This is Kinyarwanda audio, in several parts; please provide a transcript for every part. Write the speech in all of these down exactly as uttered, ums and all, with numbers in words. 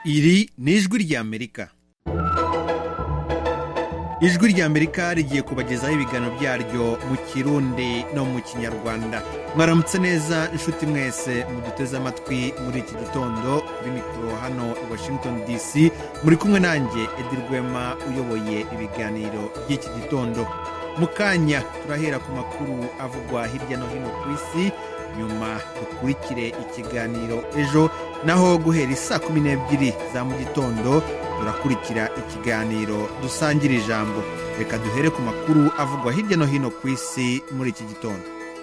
Iri ni ijwi ry'Amerika. Ijwi ry'Amerika rigiye kubagezaho ibiganiro byaryo mu Kirundi no mu Kinyarwanda. Mwaramutse neza inshuti mwese muduteze amatwi muri iki gitondo. Kuri mikoro hano i Washington D C muri kumwe nanjye Edi Rwema uyoboye ibiganiro by'iki gitondo. Mukanya turahera ku makuru avugwa hirya no hino ku isi, nyuma dukurikire ikiganiro ejo, naho guhera isaa kumi n'ebyiri za mu gitondo turakurikira ikiganiro dusangira ijambo. Reka duhere ku makuru avugwa hirya no hino ku isi muri iki gitondo.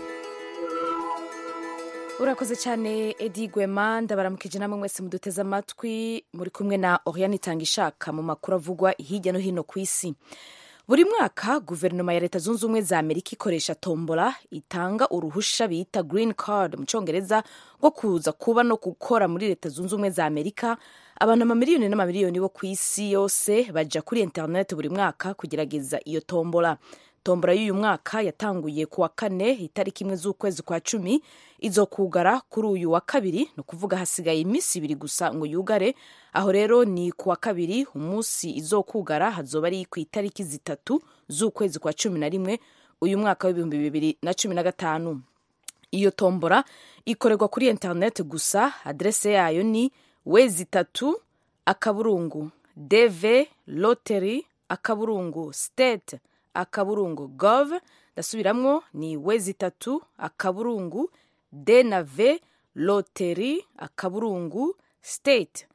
Urakoze cyane Edi Rwema, ndabaramukije namwe mwese muduteze amatwi, muri kumwe na Oriane Itangishaka mu makuru avugwa hirya no hino ku isi. Buri mwaka guverinoma ya Leta Zunze Ubumwe za Amerika ikoresha tombola itanga uruhusha bita green card mu Congereza rwo kuza kuba no gukora muri Leta Zunze Ubumwe za Amerika. Abantu amamiliyoni n'amamiliyoni bo ku isi yose baja kuri internet buri mwaka kugerageza iyo tombola. Tombola y'uyu mwaka yatanguye ku wa kane itariki imwe z'ukwezi kwa cumi, izokugara kuri uyu wa kabiri, no kuvuga hasigaye iminsi ibiri gusa ngo yugare. Aho rero ni ku wa kabiri umunsi izokugara hazoba ari ku itariki zitatu z'ukwezi kwa cumi na rimwe uyu mwaka w'ibihumbi bibiri na cumi na gatanu. Iyo tombola ikorerwa kuri internet gusa. Adrese yayo ni wezi tatu akaburungu dv lottery akaburungu state akaburungu gov. Ndasubiramwo ni wezi tatu akaburungu d na v lottery akaburungu state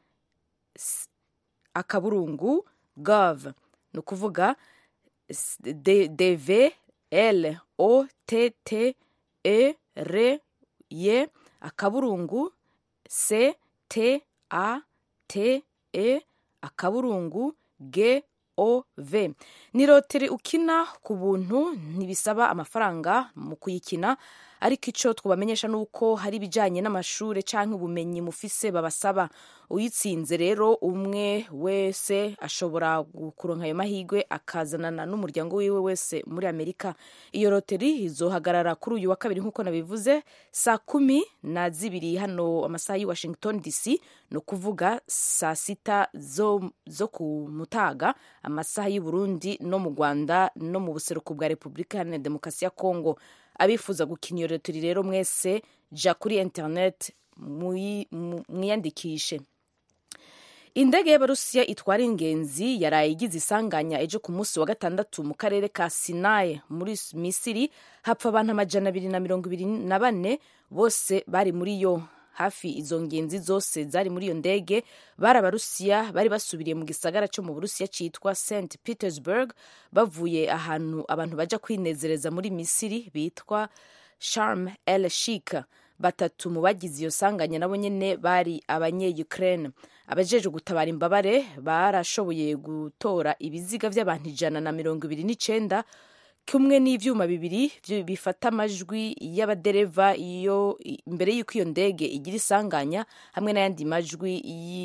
akaburungu gov. No kuvuga dv l o t t e r y akaburungu c t a t e akaburungu g o v. Ni loteri ukina ku buntu, ntibisaba amafaranga mu kuyikina, ariko ico twabamenyesha nuko hari bijanye n'amashure canke ubumenyi mufise babasaba. Uyitsinze rero umwe wese ashobora kuronka ayo mahigwe akazanana n'umuryango wiwe wese muri Amerika. Iyo loteri izohagarara kuri uyu wa kabiri nkuko nabivuze saa kumi na zibiri hano amasaha y'i Washington D C, no kuvuga saa sita zo, zo ku mutaga amasaha y'u Burundi no mu Rwanda no mu buseruko bwa Repubulika Iharanira Demokarasi ya Kongo. Abifuza gukina iyo loteri rero mwese ja kuri internet mwiyandikishe. Indege y'Abarusiya itwara ingenzi yaraye igize isanganya ejo ku munsi wa gatandatu mu karere ka Sinai muri Misiri, hapfa abantu amajana abiri na mirongo ibiri na bane, bose bari muri yo. Hafi izo ngenzi zose zari muri iyo ndege bari Abarusiya bari basubiriye mu gisagara cyo mu Burusiya citwa Saint Petersburg, bavuye ahantu abantu baja kwinezereza muri Misiri bitwa Sharm el Sheikh. Batatu mu bagize iyo sanganya nabo nyene bari abanye-Ukraine. Abajeje gutabara imbabare barashoboye gutora ibiziga by'abantu ijana na mirongo ibiri n'icenda, kumwe n'ivyuma bibiri bifata amajwi y'abadereva iyo imbere y'uko iyo ndege igira isanganya, hamwe n'ayandi majwi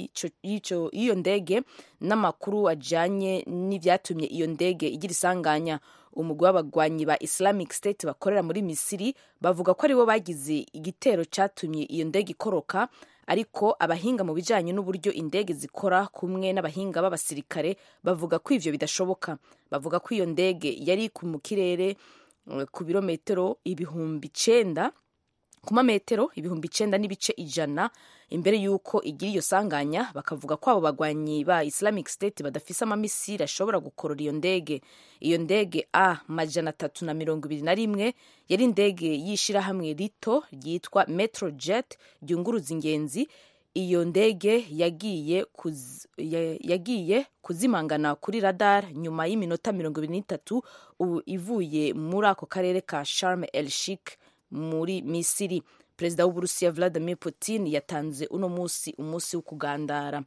y'iyo ndege n'amakuru ajanye n'ivyatumye iyo ndege igira isanganya. Umugwi w'abagwanyi ba Islamic State bakorera muri Misiri bavuga ko aribo bagize igitero catumye iyo ndege ikoroka, ariko abahinga mu bijanye n'uburyo indege zikora kumwe n'abahinga b'abasirikare bavuga ko ivyo bidashoboka. Bavuga ko iyo ndege yari mu kirere ku birometero ibihumbi icenda ku mametero ibihumbi icenda n'ibice ijana imbere y'uko igira iyo sanganya. Bakavuga ko abo bagwanyi ba Islamic State badafise amamisiri ashobora gukorora iyo ndege. Iyo ndege A majana atatu na mirongo ibiri na rimwe yari indege y'ishirahamwe rito ryitwa Metrojet ryunguruza ingenzi. Iyo ndege yagiye kuz, yagiye kuzimangana kuri radar nyuma y'iminota mirongo ibiri n'itatu ubu ivuye muri ako karere ka Sharm el Sheikh muri Misiri. Perezida w'Uburusiya Vladimir Putin yatanze uno musi umusi wo kugandara.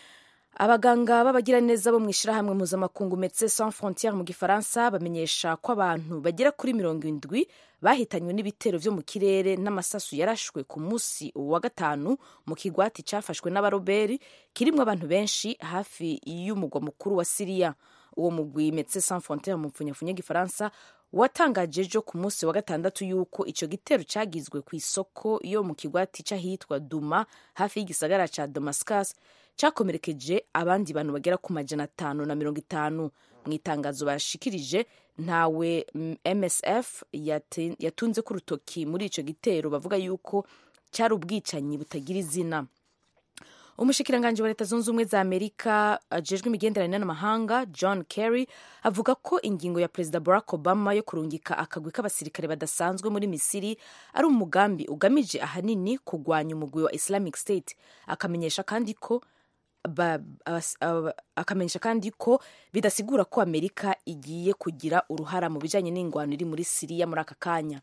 Abaganga b'abagiraneza bo mw'ishirahamwe mpuzamakungu Médecins Sans Frontières mu Gifaransa bamenyesha ko abantu bagera kuri mirongo indwi bahitanywe n'ibitero vyo mu kirere n'amasasu yarashwe ku musi wa gatanu mu kigwati cafashwe n'abaroberi kirimwo abantu benshi hafi y'umugwa mukuru wa Syria. Uwo mugwi Médecins Sans Frontières mu mfunyafunya Gifaransa watangaje ejo ku munsi wa gatandatu yuko ico gitero cagizwe ku isoko yo mu kigwati c'ahitwa Duma hafi y'igisagara ca Damascus cakomerekeje abandi bantu bagera ku majana atanu na mirongo itanu. Mu itangazo bashikirije ntawe M S F yatunze ku rutoki muri ico gitero, bavuga yuko cyari ubwicanyi butagira izina. Umushikiranganje wa Leta Zunze Ubumwe za Amerika ajejwe imigenderanire n'amahanga John Kerry avuga ko ingingo ya Perezida Barack Obama yo kurungika akagwi k'abasirikare badasanzwe muri Misiri ari umugambi ugamije ahanini kugwanya umugwi wa Islamic State. Akamenyesha kandi ko Ba, as, uh, akamenyesha kandi ko bidasigura ko Amerika igiye kugira uruhara mu bijanye n'ingwano iri muri Syria muri aka kanya.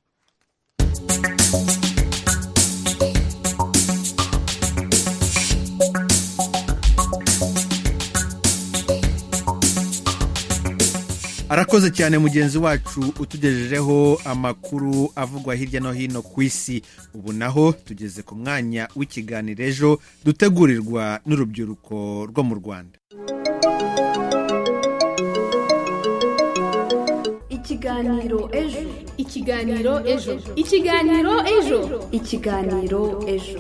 Arakoze cyane mugenzi wacu utugejejeho amakuru avugwa hirya no hino ku isi. Ubu naho tugeze ku mwanya w'ikiganiro ejo dutegurirwa n'urubyiruko rwo mu Rwanda. Ikiganiro ejo, ikiganiro ejo, ikiganiro ejo, ikiganiro ejo.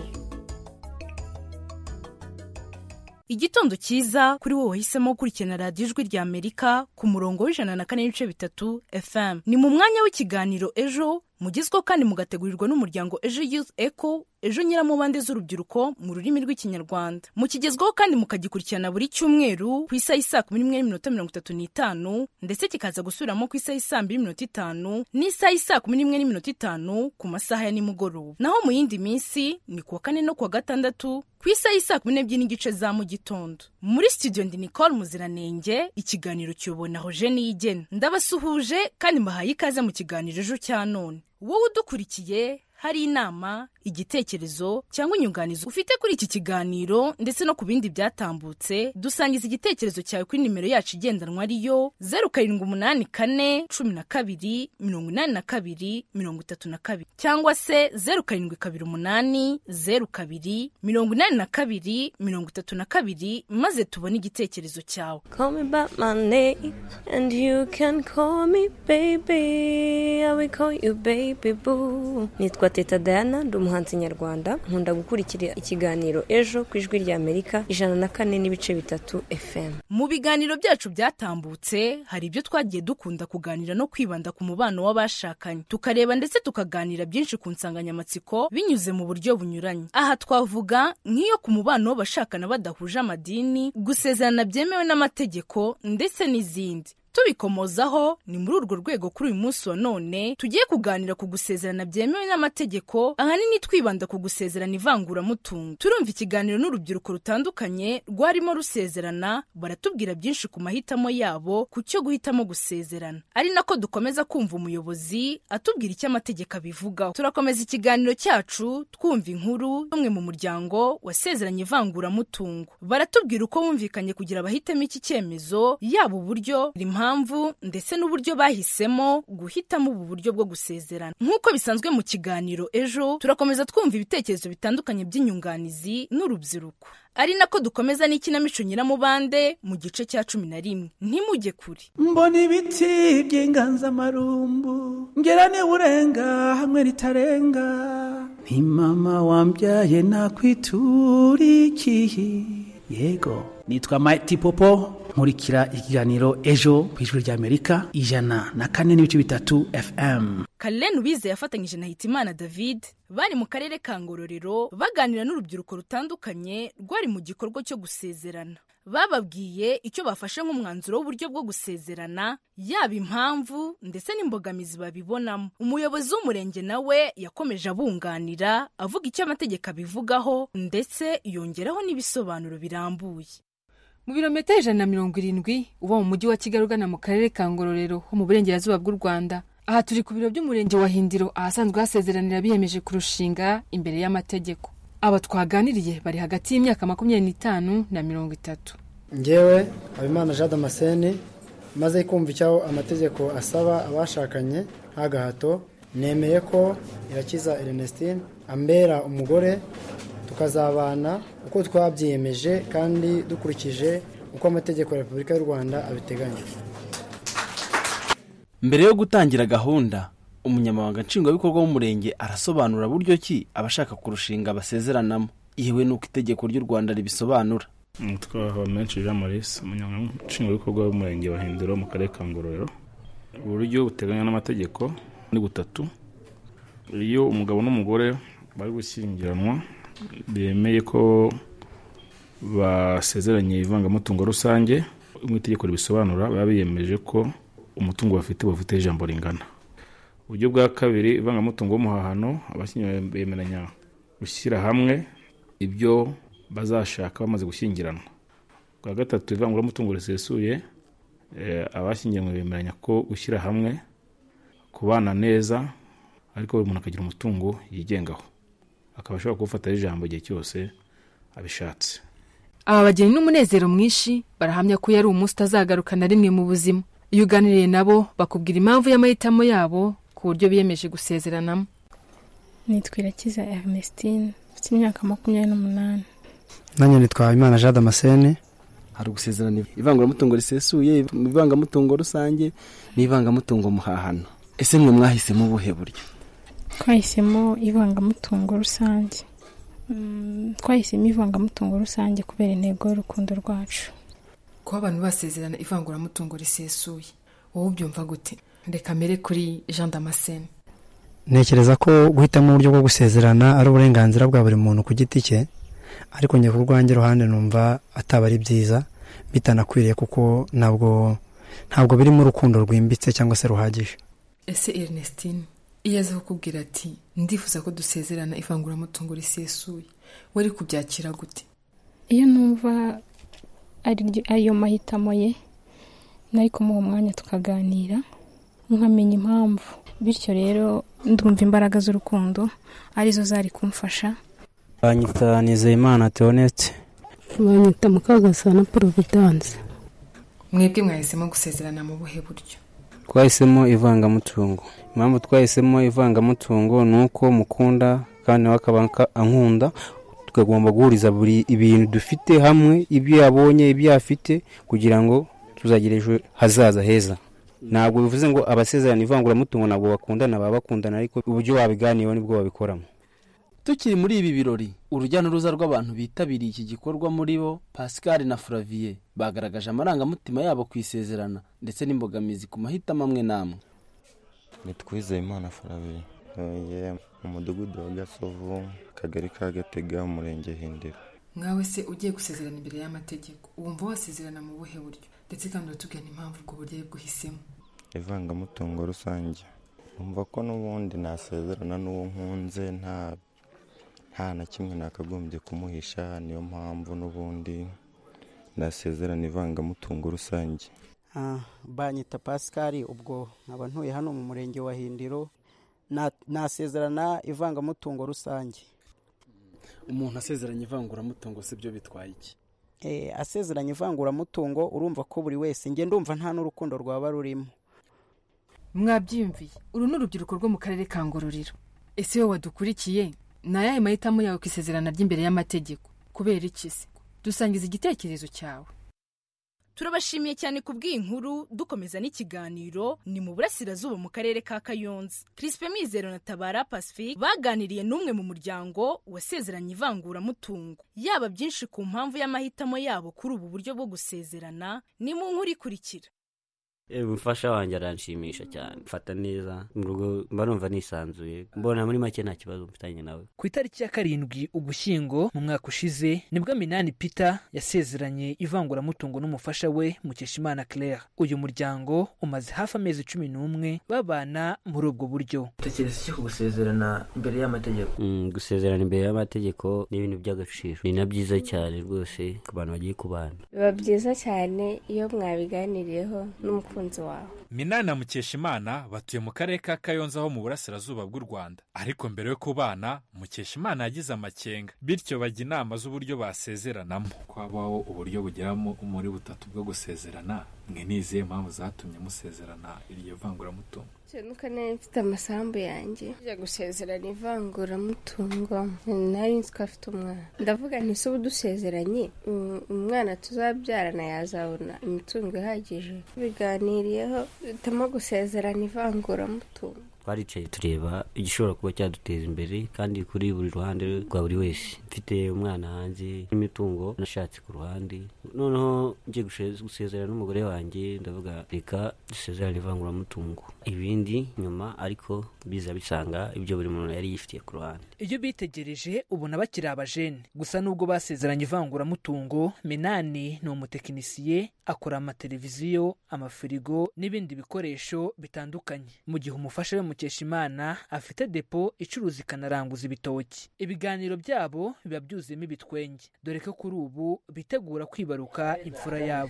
Igitondo cyiza kuri wowe wahisemo kurikirana radiyo Ijwi rya Amerika ku murongo w'ijana na kane n'ibice bitatu F M. Ni mu mwanya w'ikiganiro ejo mugizweho kandi mugategurirwa n'umuryango Ejo Youth Echo, ejo nyiramubande z'urubyiruko mu rurimi rw'ikinyarwanda. Mukigezweho kandi mukagikurikirana buri cyumweru ku isaha isa kumi n'imwe n'iminota mirongo itatu n'itanu, ndetse kikaza gusubiramo ku isaha isa mbiri n'iminota itanu n'isaha isa kumi n'imwe n'iminota itanu ku masaha ya nimugoroba. Naho mu yindi minsi ni kuwa kane no kuwa gatandatu ku isaha isa kumi n'ebyiri n'igice za mu gitondo. Muri studio ndi Nicole Muziranenge, ikiganiro cyobona Roger Niyigena. Ndabasuhuje kandi mbahaye ikaze mu kiganiro ejo cya none. Wowe udukurikiye, hari inama, igitekerezo cyangwa inyunganizo ufite kuri iki kiganiro ndetse no ku bindi byatambutse, dusangiza igitekerezo cyawe kuri nimero yacu igendanwa ariyo zeru karindwi umunani kane cumi na kabiri mirongo inani na kabiri mirongo itatu na kabiri cyangwa se zeru karindwi kabiri umunani zeru kabiri mirongo inani na kabiri mirongo itatu na kabiri, maze tubone igitekerezo cyawe. Call me by my name and you can call me baby, I will call you baby boo. Nitwa Teta Diana, ndi umuhanzi nyarwanda, nkunda gukurikira ikiganiro ejo ku Ijwi rya Amerika ijana na kane n'ibice bitatu F M. Mu biganiro byacu byatambutse hari ibyo twagiye dukunda kuganira no kwibanda ku mubano w'abashakanye, tukareba ndetse tukaganira byinshi ku nsanganyamatsiko binyuze mu buryo bunyuranye. Aha twavuga nk'iyo ku mubano w'abashakana badahuje amadini, gusezerana byemewe n'amategeko ndetse n'izindi. Tubikomozaho ni muri urwo rwego kuri uyu munsi wa none tugiye kuganira ku gusezerana byemewe n'amategeko, ahanini twibanda ku gusezerana ivanguramutungo. Turumva ikiganiro n'urubyiruko rutandukanye rwarimo rusezerana, baratubwira byinshi ku mahitamo yabo ku cyo guhitamo gusezerana, ari nako dukomeza kumva umuyobozi atubwira icyo amategeko abivugaho. Turakomeza ikiganiro cyacu twumva inkuru umwe mu muryango wasezeranye ivanguramutungo, baratubwira uko bumvikanye kugira abahitemo iki cyemezo, yaba uburyo impamvu ndetse n'uburyo bahisemo guhitamo ubu buryo bwo gusezerana. Nk'uko bisanzwe mu kiganiro ejo, turakomeza twumva ibitekerezo bitandukanye by'inyunganizi n'urubyiruko, ari nako dukomeza n'ikinamico nyiramubande mu gice cya cumi na rimwe. Ntimujye kure. Mbona ibiti by'inganzamarumbu ngera ne urenga hamwe ritarenga, ni mama wambyaye nakwiturikiye. Yego, nitwa Mighty Popo, nkurikira ikiganiro ejo ku Ijwi rya Amerika ijana na kane n'ibice bitatu F M. Kalen Ubize yafatanyije na Hitimana David bari mu karere ka Ngororero baganira n'urubyiruko rutandukanye rwari mu gikorwa cyo gusezerana. Bababwiye icyo bafashe nk'umwanzuro w'uburyo bwo gusezerana, yaba impamvu ndetse n'imbogamizi babibonamo. Umuyobozi w'umurenge nawe yakomeje abunganira avuga icyo amategeko abivugaho ndetse yongeraho n'ibisobanuro birambuye. Mu birometero ijana na mirongo irindwi uba mu mujyi wa Kigali ugana mu karere ka Ngororero ho mu burengerazuba bw'u Rwanda. Aha turi ku biro by'umurenge wa Hindiro ahasanzwe hasezeranira biyemeje kurushinga imbere y'amategeko. Aba twaganiriye bari hagati y'imyaka makumyabiri n'itanu na mirongo itatu. Ngewe Habimana Jean Damascene maze kumva icyo amategeko asaba abashakanye nta gahato, nemeye ko Irakiza Ernestine ambera umugore, tukazabana uko twabyiyemeje kandi dukurikije uko amategeko ya Repubulika y'u Rwanda abiteganya. Mbere yo gutangira gahunda, umunyamabanga nshingwabikorwa w'umurenge arasobanura buryo ki abashaka kurushinga basezeranamo, yewe nuko itegeko ry'u Rwanda ribisobanura. Twaha menshi Jean Maurice umunyamabanga nshingwabikorwa w'umurenge wa Hindiro mu karere ka Ngororero. Uburyo buteganywa n'amategeko ni butatu. Iyo umugabo n'umugore bari gushyingiranwa bemeye ko basezeranye ivangamutungo rusange, mu itegeko ribisobanura baba biyemeje ko umutungo bafite bafite ijambo ringana. Uburyo bwa kabiri ivangamutungo w'umuhahano, abashyingiranwa bemeranya gushyira hamwe ibyo bazashaka bamaze gushyingiranwa. Bwa gatatu ivanguramutungo risesuye, e, abashyingiranwa bemeranya ko gushyira hamwe kubana neza ariko buri muntu akagira umutungo yigengaho, akaba ashobora kuwufata ijambo igihe cyose abishatse. Aba bageni n'umunezero mwinshi barahamya ko yari umunsi utazagaruka na rimwe mu buzima. Iyo uganiriye nabo bakubwira impamvu y'amahitamo yabo ku buryo biyemeje gusezeranamo. Nitwa Irakiza Ernestine, mfite imyaka makumyabiri n'umunani. Nanjye nitwa Imana Jean Damascene. Hari gusezerana ivanguramutungo risesuye, ivangamutungo rusange n'ivangamutungo muhahano. Ese mwe mwahisemo ubuhe buryo? Twahisemo ivangamutungo rusange. Mm, twahisemo ivangamutungo rusange kubera intego y'urukundo rwacu. Ko abantu basezerana ivanguramutungo risesuye, wowe ubyumva gute? Ndeka mere kuri Jean Damascene. Ntekereza ko guhitamo uburyo bwo gusezerana ari uburenganzira bwa buri muntu ku giti cye, ariko njye ku rwanjye ruhande numva ataba ari byiza, bitanakwiriye kuko ntabwo ntabwo biri mu rukundo rwimbitse cyangwa se ruhagije. Ese Ernestine, iyo aza kukubwira ati ndifuza ko dusezerana ivanguramutungo risesuye, wari kubyakira gute? Iyo numva ari ayo mahitamo ye, nari kumuha umwanya tukaganira nkamenya impamvu, bityo rero ndumva imbaraga z'urukundo arizo zari kumfasha. Banyita Nizeyimana Theoneste. Banyita Mukagasana Providence. Mwebwe mwahisemo gusezerana mu buhe buryo? Twahisemo ivangamutungo. Impamvu twahisemo ivangamutungo nuko mukunda kandi wakaba ankunda, tukagomba guhuriza buri ibintu dufite hamwe, ibyo yabonye ibyo afite, kugira ngo tuzagire ejo hazaza heza. Ntabwo bivuze ngo abasezerana ivanguramutungo ntabwo bakundana, baba bakundana, ariko uburyo wabiganiyeho nibwo babikoramo. Tukiri muri ibi birori, urujya n'uruza rw'abantu bitabiriye iki gikorwa muri bo, Pascal na Flavie bagaragaje amarangamutima yabo kwisezerana ndetse n'imbogamizi ku mahitamo amwe namwe. Nitwize Imana Flavie, ye mu mudugudu wa Gasovu, kagari ka Gatega, umurenge Hindiro. Mwawe se ugiye gusezerana imbere y'amategeko, wumva wasezerana mu buhe buryo? Ndetse kandi utugana impamvu ubwo buryo bwuhisemo. Ivangamutungo rusange, numva ko n'ubundi nasezerana n'uwo nkunze, nta nta na kimwe nakagombye kumuhisha, niyo mpamvu n'ubundi nasezerana ivangamutungo rusange. Ah, banyita Pascal, ubwo nkaba ntuye hano mu murenge wa Hindiro, na nasezerana ivangamutungo rusange. Umuntu asezeranye ivanguramutungo se byo bitwaye iki? Eh, asezeranye ivanguramutungo urumva ko buri wese, nge ndumva nta n'urukundo rwaba rurimo. Mwabyumviye, uru n'urubyiruko rwo mu karere ka Ngororero. Ese wowe wadukurikiye, nayaye mahitamo yawe kwisezerana ry'imbere y'amategeko kubera iki se? Dusangiza igitekerezo cyawe. Turabashimiye cyane kubw'iyi nkuru. Dukomeza n'ikiganiro ni mu burasirazuba mu karere ka Kayonza. Crispin Mizero na Tabara Pacifique baganiriye n'umwe mu muryango wasezeranye ivanguramutungo. Yaba byinshi ku mpamvu y'amahitamo yabo kuri ubu buryo bwo gusezerana, ni mu nkuru ikurikira. Umufasha wanjye aranshimisha cyane, mfata neza mu rugo, mbarumva nisanzuye, mbona muri make nta kibazo mfitanye nawe. Ku itariki ya karindwi Ugushyingo mu mwaka ushize nibwo Minani Peter yasezeranye ivanguramutungo n'umufasha we Mukeshimana Claire. Uyu muryango umaze hafi amezi cumi n'umwe babana muri ubwo buryo. Tekereza iki gusezerana imbere y'amategeko? Mm, gusezerana imbere y'amategeko ni ibintu by'agaciro, ni na byiza cyane rwose ku bantu bagiye kubana. Biba byiza cyane iyo mwabiganiriyeho n'umukunzi wawe. Minani na Mukeshimana batuye mu karere ka Kayonza ho mu burasirazuba bw'u Rwanda, ariko mbere yo kubana Mukeshimana yagize amakenga, bityo bajya inama z'uburyo basezeranamo. Kwabaho uburyo bugeramo muri butatu bwo gusezerana, mwe nizihe mpamvu zatumye musezerana iryo vanguramutungo? Nuko nari mfite amasambu yanjye njya gusezerana ivanguramutungo, nari nzi ko afite umwana. Ndavuga nti se ubu dusezeranye umwana tuzabyarana yazabona imitungo ihagije. Biganiriyeho bitamo gusezerana ivanguramutungo. twaricaye tureba igishobora kuba cyaduteza imbere kandi kuri buri ruhande rwa buri wese. Mfite umwana hanze n'imitungo nashatse ku ruhande, noneho ngiye gusezerana n'umugore wanjye ndavuga reka dusezerane ivanguramutungo, ibindi nyuma ariko biza bisanga ibyo buri muntu yari yifitiye ku ruhande. Iyo bitegereje ubona bakiri abajene, gusa nubwo basezeranye ivanguramutungo, Minani ni umutekinisiye, akora amateleviziyo, amafirigo n'ibindi bikoresho bitandukanye, mu gihe umufasha we Mukeshimana afite depo icuruza ikanaranguza ibitoki. Ibiganiro byabo biba byuzuyemo ibitwenge, dore ko kuri ubu bitegura kwibaruka imfura yabo.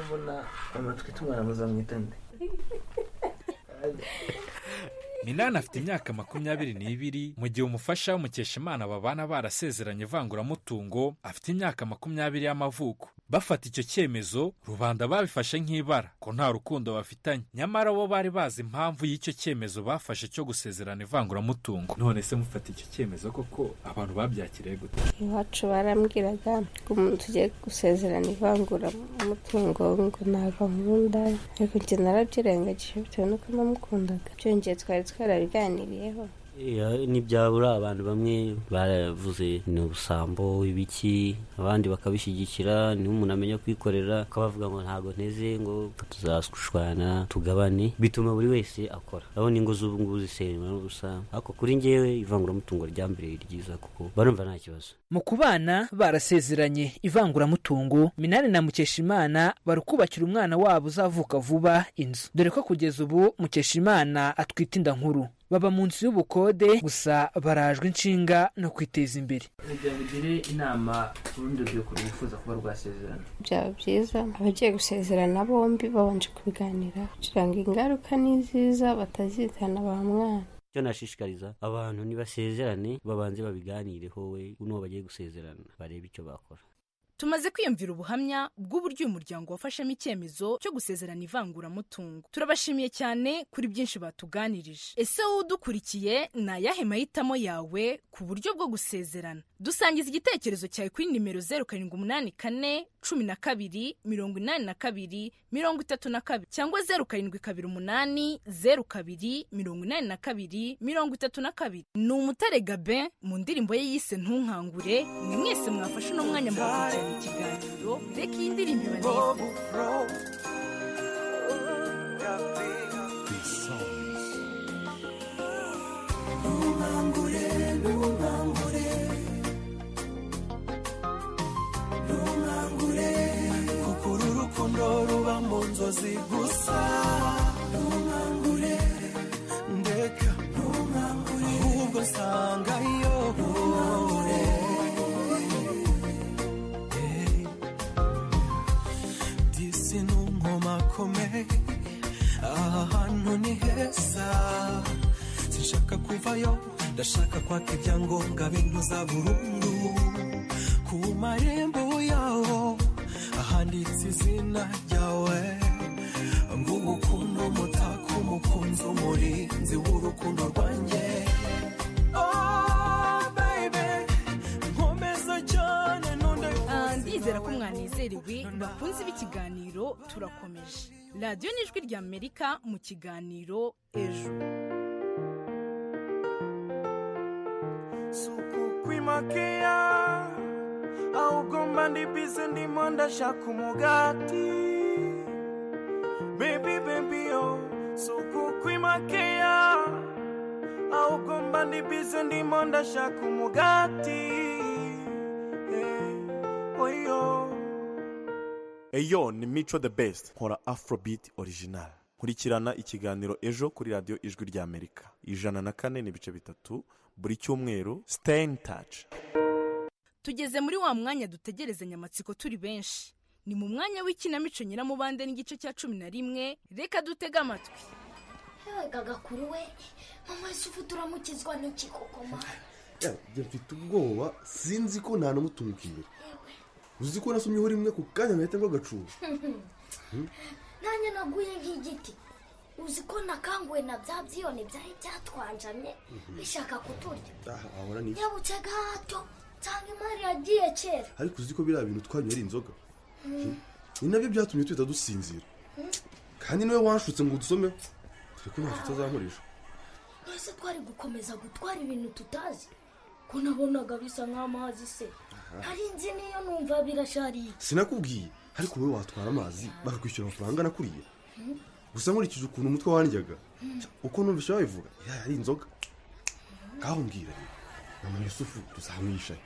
Minani afite imyaka makumyabiri n'ibiri, mu gihe umufasha w'Umukeshimana babana barasezeranye ivanguramutungo afite imyaka makumyabiri y'amavuko. Bafata icyo cyemezo, rubanda babifashe nk'ibara ko nta rukundo bafitanye, nyamara bo bari bazi impamvu y'icyo cyemezo bafashe cyo gusezerana ivanguramutungo. None se mufata icyo cyemezo koko abantu babyakiriye gute? Iwacu barambwiraga ko umuntu tugiye gusezerana ivanguramutungo ngo nta gahunda, ariko njye narabyirengagije bitewe n'uko namukundaga. Byongeye twari twarabiganiriyeho. Ntibyabura abantu bamwe baravuze ni ubusambo ibiki, abandi bakabishyigikira, niba umuntu amenya kwikorera akabavuga ngo ntabwo nteze ngo tuzashwana tugabane, bituma buri wese akora. Urabona ingo z'ubu ngubu zisenywa n'ubusa, ariko kuri njyewe ivanguramutungo rya mbere ryiza kuko barumva nta kibazo. Mu kubana barasezeranye ivanguramutungo, Minani na Mukeshimana bari kubakira umwana wabo uzavuka vuba inzu, dore ko kugeza ubu Mukeshimana atwite inda nkuru. Baba mu nzu y'ubukode, gusa barajwe inshinga no kwiteza imbere. Kugira ngo ugire inama ku rundi rubyiruko rwifuza kuba rwasezerana, byaba byiza abagiye gusezerana bombi babanje kubiganira kugira ngo ingaruka ni nziza batazitana ba mwana. Icyo nashishikariza abantu nibasezerane babanze babiganireho, we n'uwo bagiye gusezerana barebe icyo bakora. Tumaze kwiyumvira ubuhamya bw'uburyo uyu muryango wafashemo icyemezo cyo gusezerana ivanguramutungo. Turabashimiye cyane kuri byinshi batuganirije. Ese wowe udukurikiye ni ayahe mahitamo yawe ku buryo bwo gusezerana? Dusangiza igitekerezo cyawe kuri nimero zeru karindwi umunani kane cumi na kabiri mirongo inani na kabiri mirongo itatu na kabiri cyangwa zeru karindwi kabiri umunani zeru kabiri mirongo inani na kabiri mirongo itatu na kabiri. Ni Umutare Gabe mu ndirimbo ye yise Ntunkangure. Ni mwese mwafashe uno mwanya mu gukurikirana ikiganiro, reka iyi ndirimbo ibaneze. Ntunkangure, ntunkangure, ntunkangure, kuko uru rukundo ruba mu nzozi gusa. Ntunkangure, ndeka, ntunkangure, ahubwo nsangayo. Ntunkangure, disi n'unkomakome, aha hantu ni heza. Sinshaka kuvayo, ndashaka kwaka ibyangombwa bintuza burundu ku marembo yawo ahanditse izina ryawe, ngo urukundo umutako umukunzi umurinzi w'urukundo rwanjye. Oh baby, nkomeza cyane none. Ndizera ko mwanezerewe bakunze b'ikiganiro. Turakomeje. Radiyo n'Ijwi rya Amerika mu kiganiro Ejo. Kwimakea ahubwo mba ndi bize ndimo ndashaka umugati. Baby baby oh, suku kwimakea ahubwo mba ndi bize ndimo ndashaka umugati. Hey, oyo Eyo ni Mico the Best, nkora Afrobeat original. Nkurikirana ikiganiro Ejo kuri Radio Ijwi rya Amerika ijana na kane n'ibice bitatu buri cyumweru. Stay in touch. Tugeze muri wa mwanya dutegerezanya amatsiko turi benshi. Ni mu mwanya w'ikinamico Nyiramubande n'igice cya cumi na rimwe. Reka dutega amatwi. Hewe gagakuru we, mama isufu turamukizwa n'iki koko ma? Ya, je mfite ubwoba, sinzi ko nta namutunga imbere. Uzi ko nasomyeho rimwe ku kanya ngahita ngo gacuba. Nanye naguye nk'igiti. Uzi ko nakanguwe na bya byiyone byari byatwanjamye bishaka kuturya. Ah, ahora ni. Yabuce gato cyangwa imari yagiye kera. Ariko uzi ko biriya bintu twanyu ari inzoga. Ni nabyo byatumye twita dusinzira. Kandi niwe wanshutse ngo dusomeho. Turi ko ntacyo tuzankoresha. twese twari gukomeza gutwara ibintu tutazi ko nabonaga bisa nk'amazi se hari inzi niyo numva birashariye sinakubwiye ariko wowe watwara amazi bakakwishyura amafaranga nakuriye gusa nkurikije ukuntu umutwe wandyaga uko numvise babivuga yari inzoga ngaho mbwira rero mama Yusufu tuzamwishaye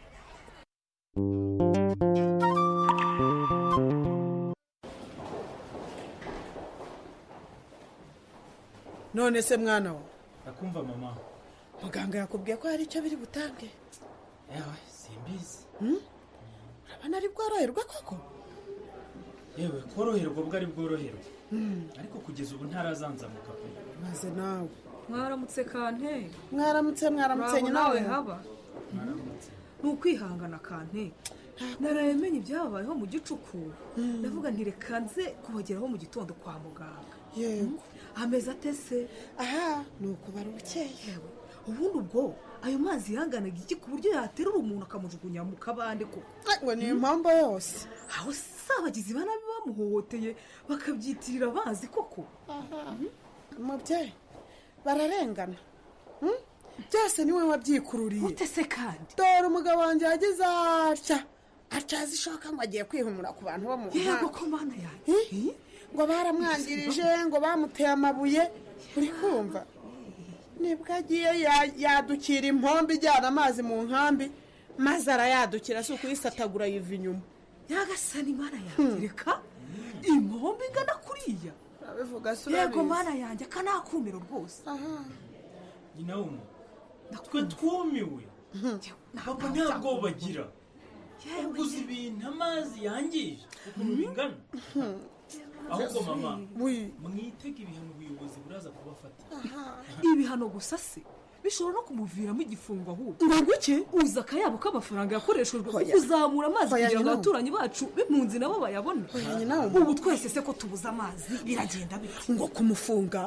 none se mwana wa nakumva mama muganga yakubwiye ko hari icyo biri butange yewe simbizi urabona ari bworoherwa koko yewe koroherwa bwo ari bworoherwa ariko kugeza ubu ntarazanzamuka pe maze nawe mwaramutse kante mwaramutse mwaramutse nawe haba ni ukwihangana kante narayemenye ibyabayeho mu gicuku ndavuga nti reka nze kubageraho mu gitondo kwa muganga yego ameze atese aha ni uko bari bukeye ubundi ubwo ayo mazi yanganaga iki ku buryo yaterura umuntu akamujugunya mu kabande koko ngo ni impamvu yose aho sabagizi banabi bamuhohoteye bakabyitirira bazi koko umubyeyi bararengana byose niwe wabyikururiye utese kandi dore umugabo wanjye yagize atya atyaza ishoka ngo agiye kwihumura ku bantu bo mu ntara yego ko mana yanjye ngo baramwangirije ngo bamuteye amabuye uri kumva nibwo agiye yadukira impombe ijyana amazi mu nkambi maze arayadukira si ukuyisatagura yiva inyuma nyagasani imana yanjye reka impombe ingana kuriya urabivuga se urabizi yego mana yanjye akanakumiro rwose nyina w'umuntu twe twumiwe papa ntabwo bagira uguze ibintu amazi yangije ukuntu bingana ahubwo mama mwitega ibihano ubuyobozi buraza kubafata ibihano gusa se bishobora no kumuviramo igifungo ahubwo ngo guke uza akayabo k'amafaranga yakoreshejwe kuzamura amazi kugira ngo abaturanyi bacu b'impunzi nabo bayabone ubu twese se ko tubuze amazi biragenda bite ngo kumufunga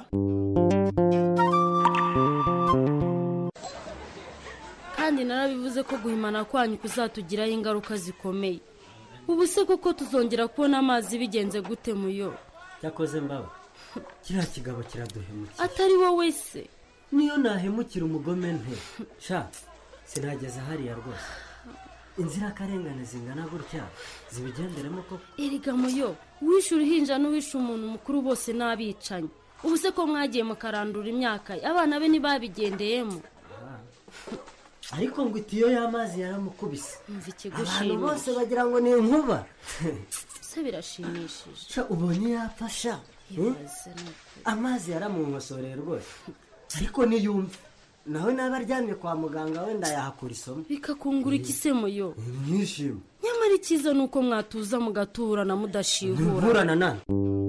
kandi narabivuze ko guhimana kwanyu kuzatugiraho ingaruka zikomeye ubu se koko tuzongera kubona amazi bigenze gute muyo cyakoze mbaba kiriya kigabo kiraduhemukira atari wowe se niyo nahemukira umugome nte sha sinageza hariya rwose inzirakarengane zingana gutya zibigenderemo koko erega muyo wishe uruhinja n'uwishe umuntu mukuru bose n'abicanyi ubu se ko mwagiye mukarandura imyaka abana be ntibabigendeyemo ariko ngo itiyo y'amazi yaramukubise abantu bose bagira ngo ni inkuba se birashimishije sha ubonye yapfa sha amazi yaramunkosoreye rwose ariko niyumve nawe naba aryamye kwa muganga wenda yahakura isomo bikakungura igisemo yo mwishima nyamara icyiza ni uko mwatuza mugaturana mudashihura murana nani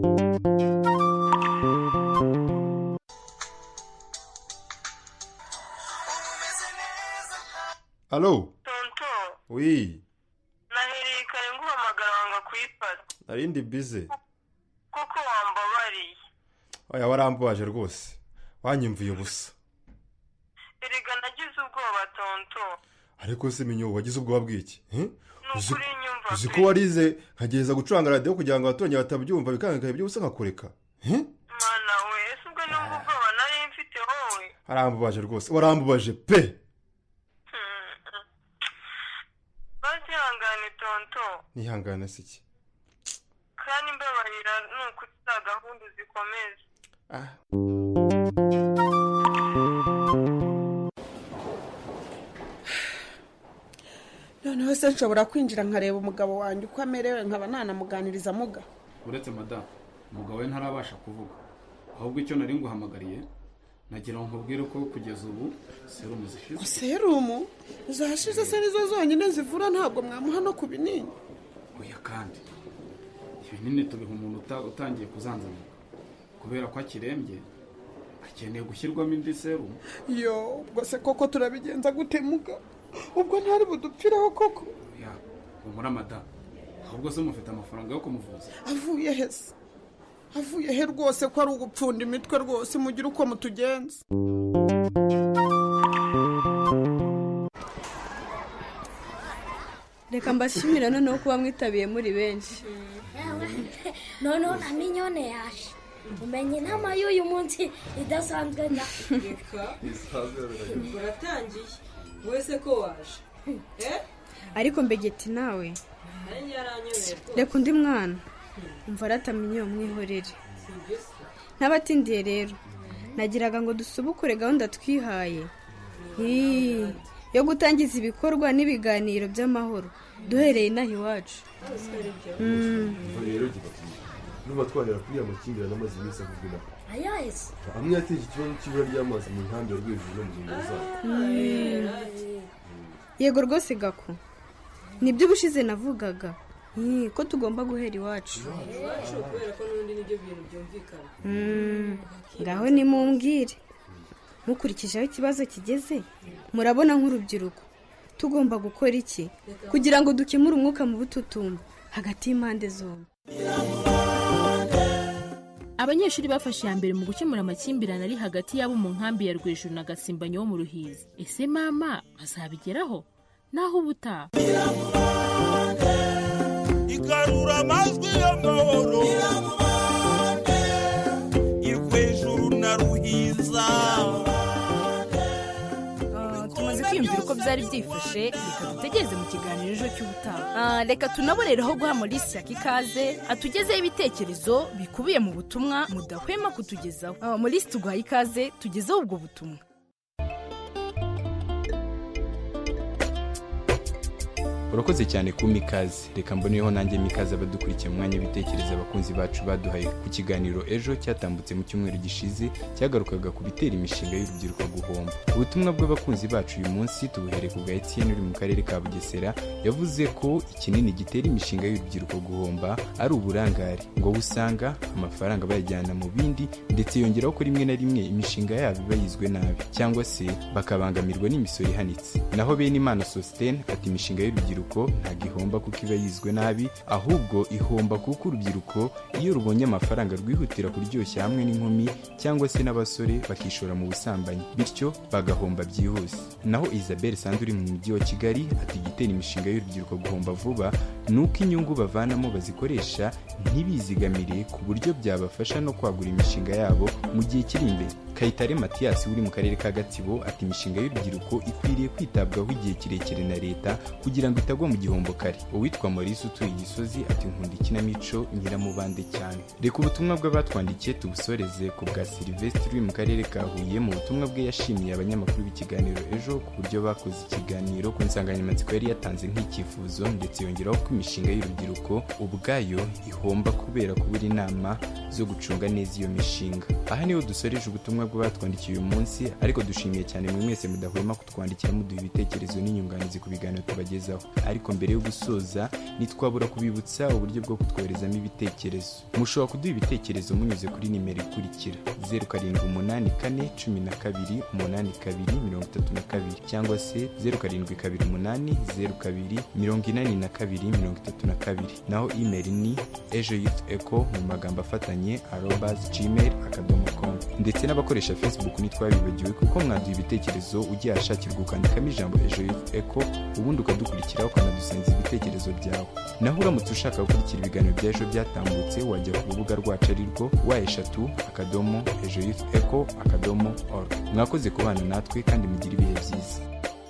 Alo? Tonto. Oui. Nahiriye kare nguhamagara wanga kuyifata. Narindi bize. Kuko wambabariye. Oya warambabaje rwose. Wanyimvuye ubusa. Erega nagize ubwoba tonto. Ariko se minyo wagize ubwoba bw'iki? Eh? Nukuri nyumva. Uzi ko warize nkageza gucuranga radio kugira ngo abatonye batabyumva bikanga ibyo ubusa nkakureka. Eh? Mana we, ese ubwo numva ubwoba nari mfite wowe. Arambabaje rwose. Warambabaje pe. Ihangane tonto nihangane siki kandi mbabarira nuko za gahunda zikomeza ah noneho se nshobora kwinjira nkareba umugabo wanjye uko amerewe nkaba nanamuganiriza muga uretse madamu umugabo we ntarabasha kuvuga ahubwo icyo nari nguhamagariye nagira ngo nkubwire ko kugeza ubu serumu zishize serumu zashize se nizo zonyine zivura ntabwo mwamuha no ku binini oya kandi ibinini tubiha umuntu utangiye kuzanzamuka kubera ko akirembye akeneye gushyirwamo indi serumu yo ubwo se koko turabigenza gute muga ubwo ntari budupfireho koko oya umura madamu ahubwo se mufite amafaranga yo kumuvuza avuye hese avuye he rwose ko ari ugupfunda imitwe rwose mugira uko mutugenza reka mbashimira noneho kuba mwitabiye muri benshi noneho na minyone yaje umenye inama y'uyu munsi idasanzwe na reka uratangiye wese ko waje ariko mbegeti nawe reka undi mwana umva aratamenye iyo mwihorere ntabatindiye rero nagiraga ngo dusubukure gahunda twihaye yo gutangiza ibikorwa n'ibiganiro by'amahoro duhereye inaha iwacu rero nuba twarera kuri aya makimbirane amaze iminsi avuzwe naho ayahise amwe yateje ikibazo cy'ibura ry'amazi mu nkambi ya Rwejuju no mu nkengero zayo yego rwose gako nibyo ubushize navugaga ko tugomba guhera iwacu kubera ko n'ubundi nibyo bintu byumvikana ngaho nimumbwire mukurikije aho ikibazo kigeze murabona nk'urubyiruko tugomba gukora iki kugira ngo dukemure umwuka mu bututumba hagati y'impande zombi. Abanyeshuri bafashe ya mbere mu gukemura amakimbirane ari hagati yabo mu nkambi ya Rwejuju na Gasimbanyo wo mu Ruhizi. Ese mama bazabigeraho naho ubutaha? Igarura amajwi y'amahoro Irwejuju na Ruhiza. Tumaze kwiyumvira uko byari byifashe, reka dutegereze mu kiganiro ejo cy'ubutaha. Reka tunabonereho guha Maurice ikaze atugezeho ibitekerezo bikubiye mu butumwa mudahwema kutugezaho. Maurice tuguhaye ikaze, tugezeho ubwo butumwa. urakoze cyane ku mikaze. Reka mboneyeho nanjye mikaze abadukurikiye mu mwanya w'ibitekerezo abakunzi bacu baduhaye ku kiganiro ejo cyatambutse mu cyumweru gishize cyagarukaga ku bitera imishinga y'urubyiruko guhomba. Ubutumwa bw'abakunzi bacu uyu munsi tubuhereye ku bwa Etienne uri mu karere ka Bugesera, yavuze ko ikinini gitera imishinga y'urubyiruko guhomba ari uburangare, ngo busanga amafaranga bayajyana mu bindi, ndetse yongeraho ko rimwe na rimwe imishinga yabo iba yizwe nabi cyangwa se bakabangamirwa n'imisoro ihanitse. Naho bene Imana Sostene ati imishinga y'urubyiruko ntabwo ihomba kuko iba yizwe nabi, ahubwo ihomba kuko urubyiruko iyo rubonye amafaranga rwihutira kuryoshya hamwe n'inkumi cyangwa se n'abasore bakishora mu busambanyi, bityo bagahomba byihuse. Naho Isabelle Sandi uri mu mujyi wa Kigali ati igitera imishinga y'urubyiruko guhomba vuba nuko inyungu bavanamo bazikoresha ntibizigamire ku buryo byabafasha no kwagura imishinga yabo mu gihe kiri imbere. Kayitare Mathias uri mu karere ka Gatsibo ati imishinga y'urubyiruko ikwiriye kwitabwaho igihe kirekire na leta kugira ngo itagwa mu gihombo kare. Uwitwa Maurice utuye Gisozi ati nkunda ikinamico Nyiramubande cyane. Reka ubutumwa bw'abatwandikiye tubusoreze ku bwa Sylvestre uri mu karere ka Huye. Mu butumwa bwe yashimiye abanyamakuru b'ikiganiro ejo ku buryo bakoze ikiganiro ku nsanganyamatsiko yari yatanze nk'icyifuzo, ndetse yongeraho ko imishinga y'urubyiruko ubwayo ihomba kubera kubura inama zo gucunga neza iyo mishinga. Aha niho dusoreje ubutumwa bw'abatwandikiye uyu munsi, ariko dushimiye cyane mwe mwese mudahwema kutwandikira muduha ibitekerezo n'inyunganizi ku biganiro tubagezaho. Ariko mbere yo gusoza nitwabura kubibutsa uburyo bwo kutwoherezamo ibitekerezo. Mushobora kuduha ibitekerezo munyuze kuri nimero ikurikira zeru karindwi umunani kane cumi na kabiri umunani kabiri mirongo itatu na kabiri cyangwa se zeru karindwi kabiri umunani zeru kabiri mirongo inani na kabiri mirongo itatu na kabiri. Naho email ni ejo youth echo mu magambo afatanye arobase gmail akadomo com. Ndetse n'abakoresha Facebook nitwabibagiwe kuko mwaduha ibitekerezo ugiye ashakirwa ukandikamo ijambo ejo youth echo, ubundi ukadukurikira ukanadusangiza ibitekerezo byawe. Naho uramutse ushaka gukurikira ibiganiro bya ejo byatambutse wajya ku rubuga rwacu arirwo wa eshatu akadomo ejo youth echo akadomo org. Mwakoze kubana natwe kandi mugire ibihe byiza.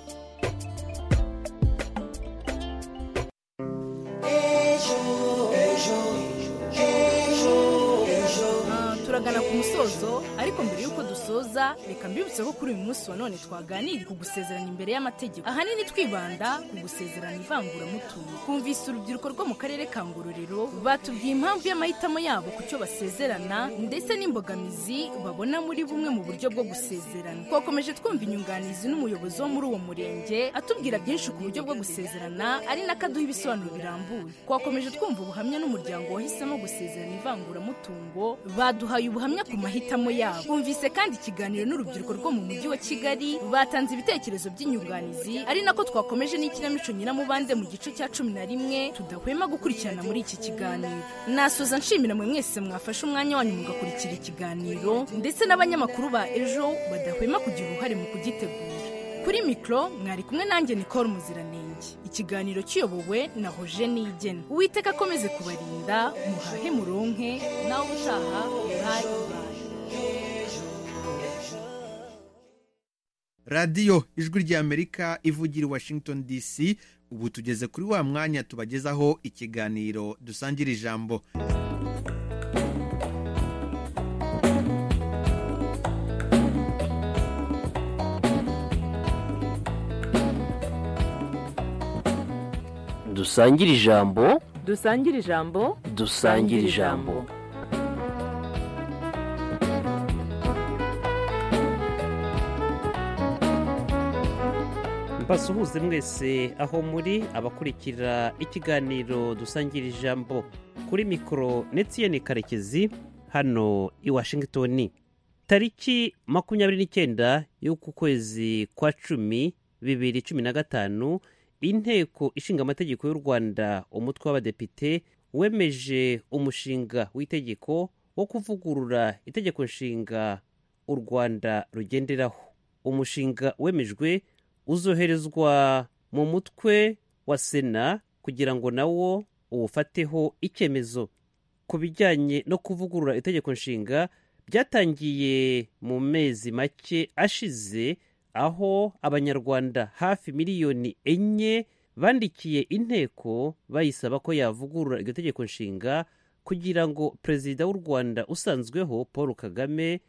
Turagana ku musozo, ariko mbere yuko dusoza reka mbibutse ko kuri uyu munsi wa none twaganiriye ku gusezerana imbere y'amategeko, ahanini twibanda ku gusezerana ivanguramutungo. Kumvise urubyiruko rwo mu karere ka Ngororero batubwiye impamvu y'amahitamo yabo ku cyo basezerana ndetse n'imbogamizi babona muri bumwe mu buryo bwo gusezerana. Twakomeje twumva inyunganizi n'umuyobozi wo muri uwo murenge atubwira byinshi ku buryo bwo gusezerana, ari nakaduha ibisobanuro birambuye. Twakomeje twumva ubuhamya n'umuryango wahisemo gusezerana ivanguramutungo baduhaye ubuhamya ku mahitamo yabo. Bumvise kandi ikiganiro n'urubyiruko rwo mu mujyi wa Kigali batanze ibitekerezo by'inyunganizi, ari nako twakomeje n'ikinamico Nyiramubande mu gice cya cumi na rimwe tudahwema gukurikirana muri iki kiganiro. Nasoza nshimira mwe mwese mwafashe umwanya wanyu mugakurikira ikiganiro, ndetse n'abanyamakuru ba ejo badahwema kugira uruhare mu kugitegura. Kuri mikro mwari kumwe nanjye Nicole Muziranenge. Ikiganiro kiyobowe na Roger Niyigena. Uwiteka akomeze kubarinda, muhahe muronke, nawe utaha radiyo ijwi ry'amerika ivugira i washington dc. ubu tugeze kuri wa mwanya tubagezaho ikiganiro dusangira ijambo. dusangire ijambo dusangire ijambo dusangire ijambo. mbasuhuze mwese aho muri abakurikira ikiganiro dusangira ijambo. kuri mikoro Netiyeni Karekezi hano i Washington. tariki makumyabiri n'icyenda y'uku kwezi kwa cumi bibiri cumi na gatanu inteko ishinga amategeko y'u Rwanda umutwe w'abadepite wemeje umushinga w'itegeko wo kuvugurura itegeko nshinga u Rwanda rugenderaho. umushinga wemejwe uzoherezwa mu mutwe wa sena kugira ngo nawo uwufateho icyemezo. ku bijyanye no kuvugurura itegeko nshinga byatangiye mu mezi make ashize, aho abanyarwanda hafi miliyoni enye bandikiye inteko bayisaba ko yavugurura iryo tegeko nshinga kugira ngo perezida w'u Rwanda usanzweho Paul Kagame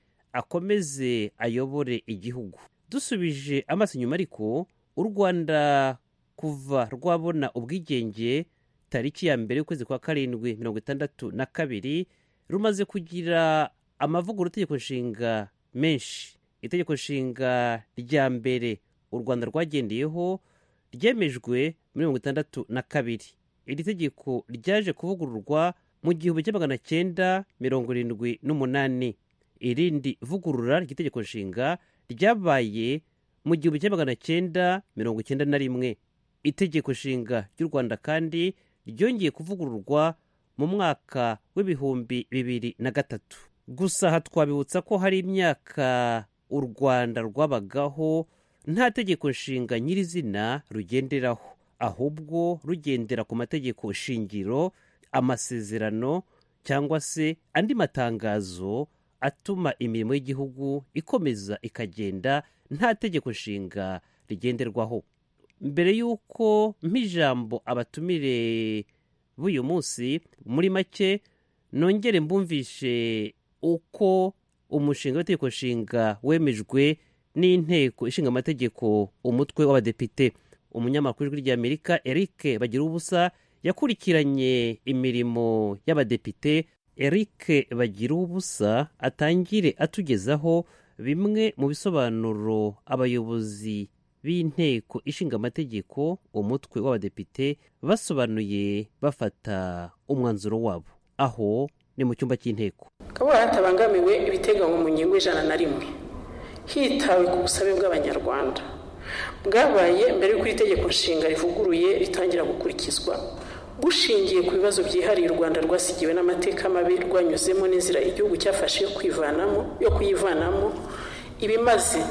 akomeze ayobore igihugu. dusubije amaso inyuma ariko u Rwanda kuva rwabona ubwigenge tariki ya mbere y'ukwezi kwa karindwi mirongo itandatu na kabiri rumaze kugira amavugurura itegeko nshinga menshi. itegeko nshinga rya mbere u Rwanda rwagendeyeho ryemejwe mirongo itandatu na kabiri. iri tegeko ryaje kuvugururwa mu gihumbi kimwe magana cyenda mirongo irindwi n'umunani. irindi vugurura ry'itegeko nshinga ryabaye mu gihumbi kimwe magana cyenda mirongo icyenda na rimwe. itegeko nshinga ry'u Rwanda kandi ryongeye kuvugururwa mu mwaka w'ibihumbi bibiri na gatatu. gusa aha twabibutsa ko hari imyaka u Rwanda rwabagaho nta tegeko nshinga nyirizina rugenderaho, ahubwo rugendera ku mategeko shingiro, amasezerano cyangwa se andi matangazo atuma imirimo y'igihugu ikomeza ikagenda nta tegeko nshinga rigenderwaho. mbere y'uko mp'ijambo abatumire b'uyu munsi, muri make nongere mbumvishe uko umushinga w'itegeko nshinga wemejwe n'inteko ishinga amategeko umutwe w'abadepite. umunyamakuru w'ijwi ry'Amerika Eric Bagiruwubusa yakurikiranye imirimo y'abadepite. Eric Bagiruwubusa atangire atugezaho bimwe mu bisobanuro abayobozi b'inteko ishinga amategeko umutwe w'abadepite basobanuye bafata umwanzuro wabo. aho ni mu cyumba cy'inteko. Kabura hatabangamiwe ibiteganywa mu ngingo ijana na rimwe hitawe ku busabe bw'abanyarwanda bwabaye mbere y'uko itegeko nshinga rivuguruye ritangira gukurikizwa, bushingiye ku bibazo byihariye u Rwanda rwasigiwe n'amateka mabi rwanyuzemo n'inzira igihugu cyafashe yo kwivanamo yo kuyivanamo, ibimaze